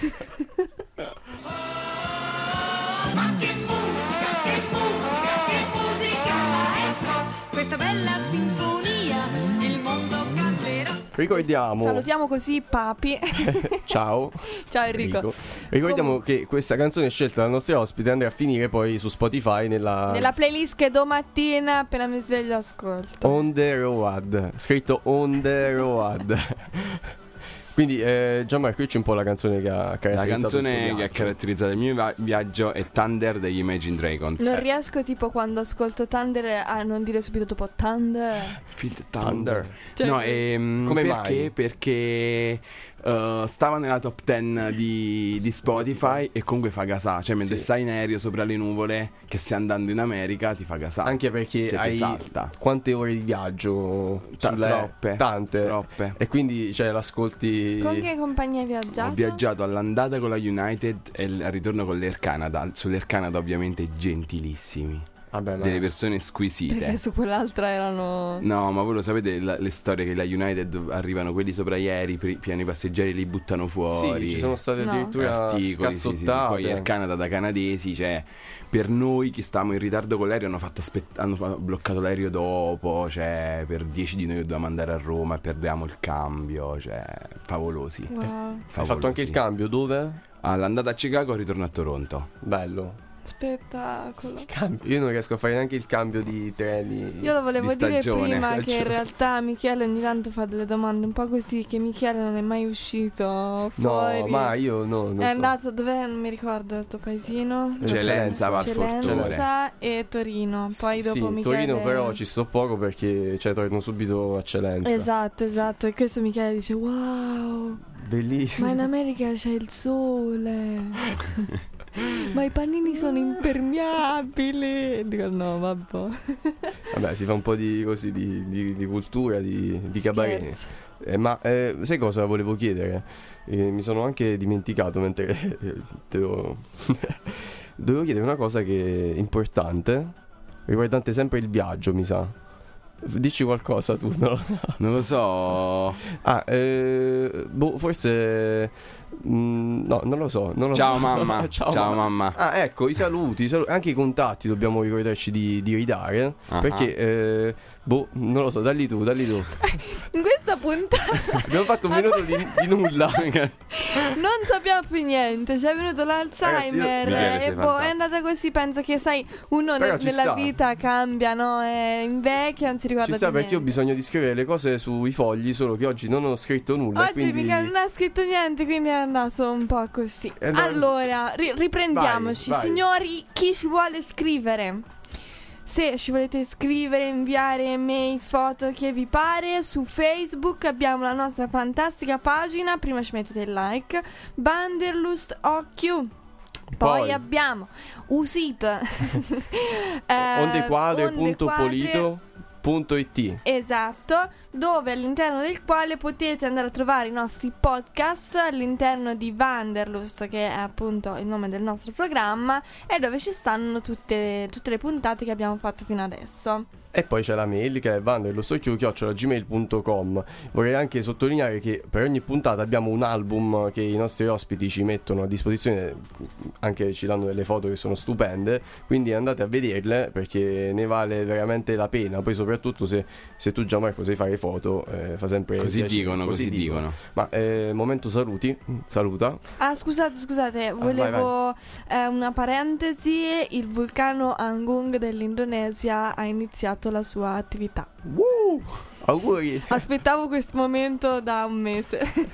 Questa bella sinfonia, il mondo canterà.
Ricordiamo.
Salutiamo così papi.
Ciao.
Ciao Enrico.
Ricordiamo
Comunque-
che questa canzone scelta dal nostro ospite andrà a finire poi su Spotify nella,
Nella playlist che domattina appena mi sveglio ascolto.
On the Road. Scritto On the Road. Quindi eh, Gianmarco, dici un po' la canzone che ha
La
caratterizzato il tuo
canzone che ha
viaggio.
caratterizzato il mio va- viaggio è Thunder degli Imagine Dragons.
Non riesco tipo quando ascolto Thunder a non dire subito dopo Thunder.
Feel the Thunder.
Cioè-
No, ehm,
Come
perché?
mai?
Perché uh, stava nella top dieci di, di Spotify e comunque fa gasà. Cioè mentre
Sì.
stai in aereo sopra le nuvole, che stai andando in America, ti fa gasà.
Anche perché
Cioè, ti
hai
salta.
quante ore di viaggio?
Ta-
sulle-
troppe.
Tante.
Troppe.
E quindi cioè l'ascolti.
Con che compagnia hai
Ho
viaggiato?
viaggiato all'andata con la United e al ritorno con l'Air Canada. Sull'Air Canada ovviamente gentilissimi.
Vabbè, ma
Delle persone squisite.
Perché su quell'altra erano...
No, ma voi lo sapete la- le storie che la United arrivano quelli sopra gli aerei, pri- piani passeggeri li buttano fuori.
Sì, ci sono state
No.
addirittura
articoli, sì, sì, sì.
scazzottate.
Poi Air Canada da canadesi, cioè per noi che stavamo in ritardo con l'aereo hanno fatto aspett- hanno fa- bloccato l'aereo dopo, cioè per dieci di noi dovevamo andare a Roma e perdevamo il cambio, cioè favolosi.
Wow.
Hai
Favolosi.
fatto anche il cambio, dove?
All'andata a Chicago, ritorno a Toronto.
Bello.
Spettacolo.
Cambio. Io non riesco a fare neanche il cambio di treni.
Io lo volevo
Di
dire
stagione,
prima
stagione.
che in realtà Michele ogni tanto fa delle domande un po' così, che Michele non è mai uscito fuori.
No, ma io no, non
È
so.
andato, dov'è? Non mi ricordo il tuo paesino.
Celenza, Val Fortore.
Celenza e Torino. Poi dopo
sì,
Michele...
Torino però ci sto poco perché cioè torno subito a Celenza.
Esatto, esatto. E questo Michele dice wow,
Bellissimo.
ma in America c'è il sole. Ma i panini sono impermeabili. Dico no, vabbè.
Vabbè, si fa un po' di così di, di, di cultura, di, di cabaret.
Scherzo.
Eh, ma eh, sai cosa volevo chiedere? Eh, mi sono anche dimenticato mentre te lo... Dovevo chiedere una cosa che è importante, riguardante sempre il viaggio, mi sa. Dici qualcosa tu, non lo so.
Non lo so.
Ah, eh, boh, forse... mm, no, non lo so. Non lo
Ciao
so.
mamma. Ciao, mamma.
Ah, ecco, i saluti, i saluti, anche i contatti dobbiamo ricordarci di, di ridare.
Ah.
Perché, eh, boh, non lo so, dalli tu, dalli tu.
In questa puntata
Abbiamo fatto un minuto di, di nulla.
non sappiamo più niente. Ci è venuto l'Alzheimer.
Ragazzi, io- Michele,
E
sei
boh, è
fantastico.
andata così. Penso che, sai, uno
Però
ne-
ci
nella
sta.
vita cambia, no? E invecchia, non si ricorda
Ci sta
più
perché io ho
niente.
bisogno di scrivere le cose sui fogli, solo che oggi non ho scritto nulla.
Oggi
quindi...
Michele non ha scritto niente, quindi è andato un po' così.
È andato così.
Allora, ri- riprendiamoci.
Vai, vai.
Signori, chi ci vuole scrivere? Se ci volete scrivere, inviare mail, foto, che vi pare, su Facebook abbiamo la nostra fantastica pagina. Prima ci mettete il like. Wanderlust Occhio. Poi,
Poi.
abbiamo Usit eh,
ondequadre punto
ondequadre-
polito punto it.
Esatto, dove all'interno del quale potete andare a trovare i nostri podcast all'interno di Wanderlust, che è appunto il nome del nostro programma, e dove ci stanno tutte, tutte le puntate che abbiamo fatto fino adesso.
E poi c'è la mail che è wanderlustocchio chiocciola gmail punto com. Vorrei anche sottolineare che per ogni puntata abbiamo un album che i nostri ospiti ci mettono a disposizione, anche ci danno delle foto che sono stupende, quindi andate a vederle perché ne vale veramente la pena. Poi soprattutto se, se tu Gianmarco sai fare foto, eh, fa sempre
Così
piacere.
dicono, così dicono.
Ma eh, momento saluti, saluta.
Ah, scusate, scusate, volevo eh, una parentesi. Il vulcano Agung dell'Indonesia ha iniziato la sua attività.
Woo! Auguri.
Aspettavo questo momento da un mese.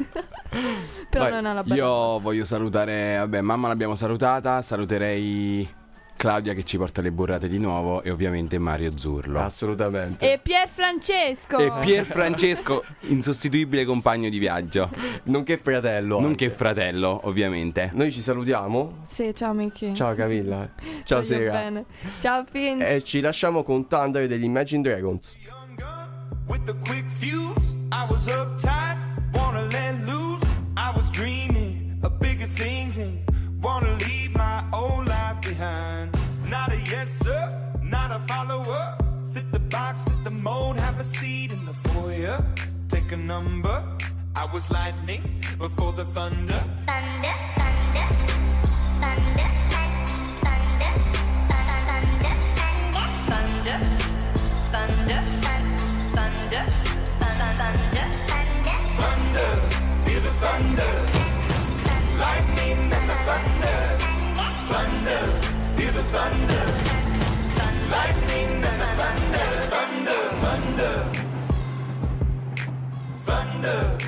Però
Vai.
non è una bella
Io
cosa.
voglio salutare, vabbè, mamma l'abbiamo salutata, saluterei Claudia che ci porta le burrate di nuovo e ovviamente Mario Zurlo.
Assolutamente.
E Pier Francesco.
E Pier Francesco, insostituibile compagno di viaggio,
Nonché fratello.
nonché
anche.
fratello, ovviamente.
Noi ci salutiamo.
Sì, ciao Michi.
Ciao Camilla. Ciao
Voglio
Sera.
bene. Ciao Finn.
E ci lasciamo con Thunder degli Imagine Dragons.
With the quick fuse, I was uptight, wanna let loose. I was dreaming of bigger things and wanna leave my old life behind. Not a yes sir, not a follower. Fit the box, fit the mold, have a seat in the foyer. Take a number. I was lightning before the thunder.
Thunder, thunder, thunder, thunder, thunder, thunder, thunder, thunder, thunder, thunder,
Thunder, feel the thunder. Lightning and the thunder. Thunder, feel the thunder. Lightning and the thunder. Thunder, thunder. Thunder.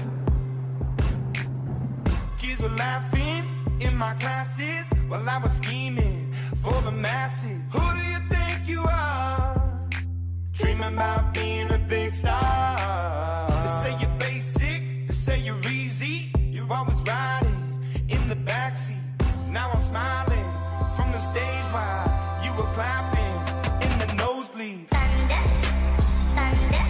Kids were laughing in my classes while I was scheming for the masses. Who do you think you are? Dreaming about being a big star. They say you're basic, they say you're easy.
always riding in the backseat. Now I'm smiling from the stage while you were clapping in the nosebleeds. Thunder, thunder.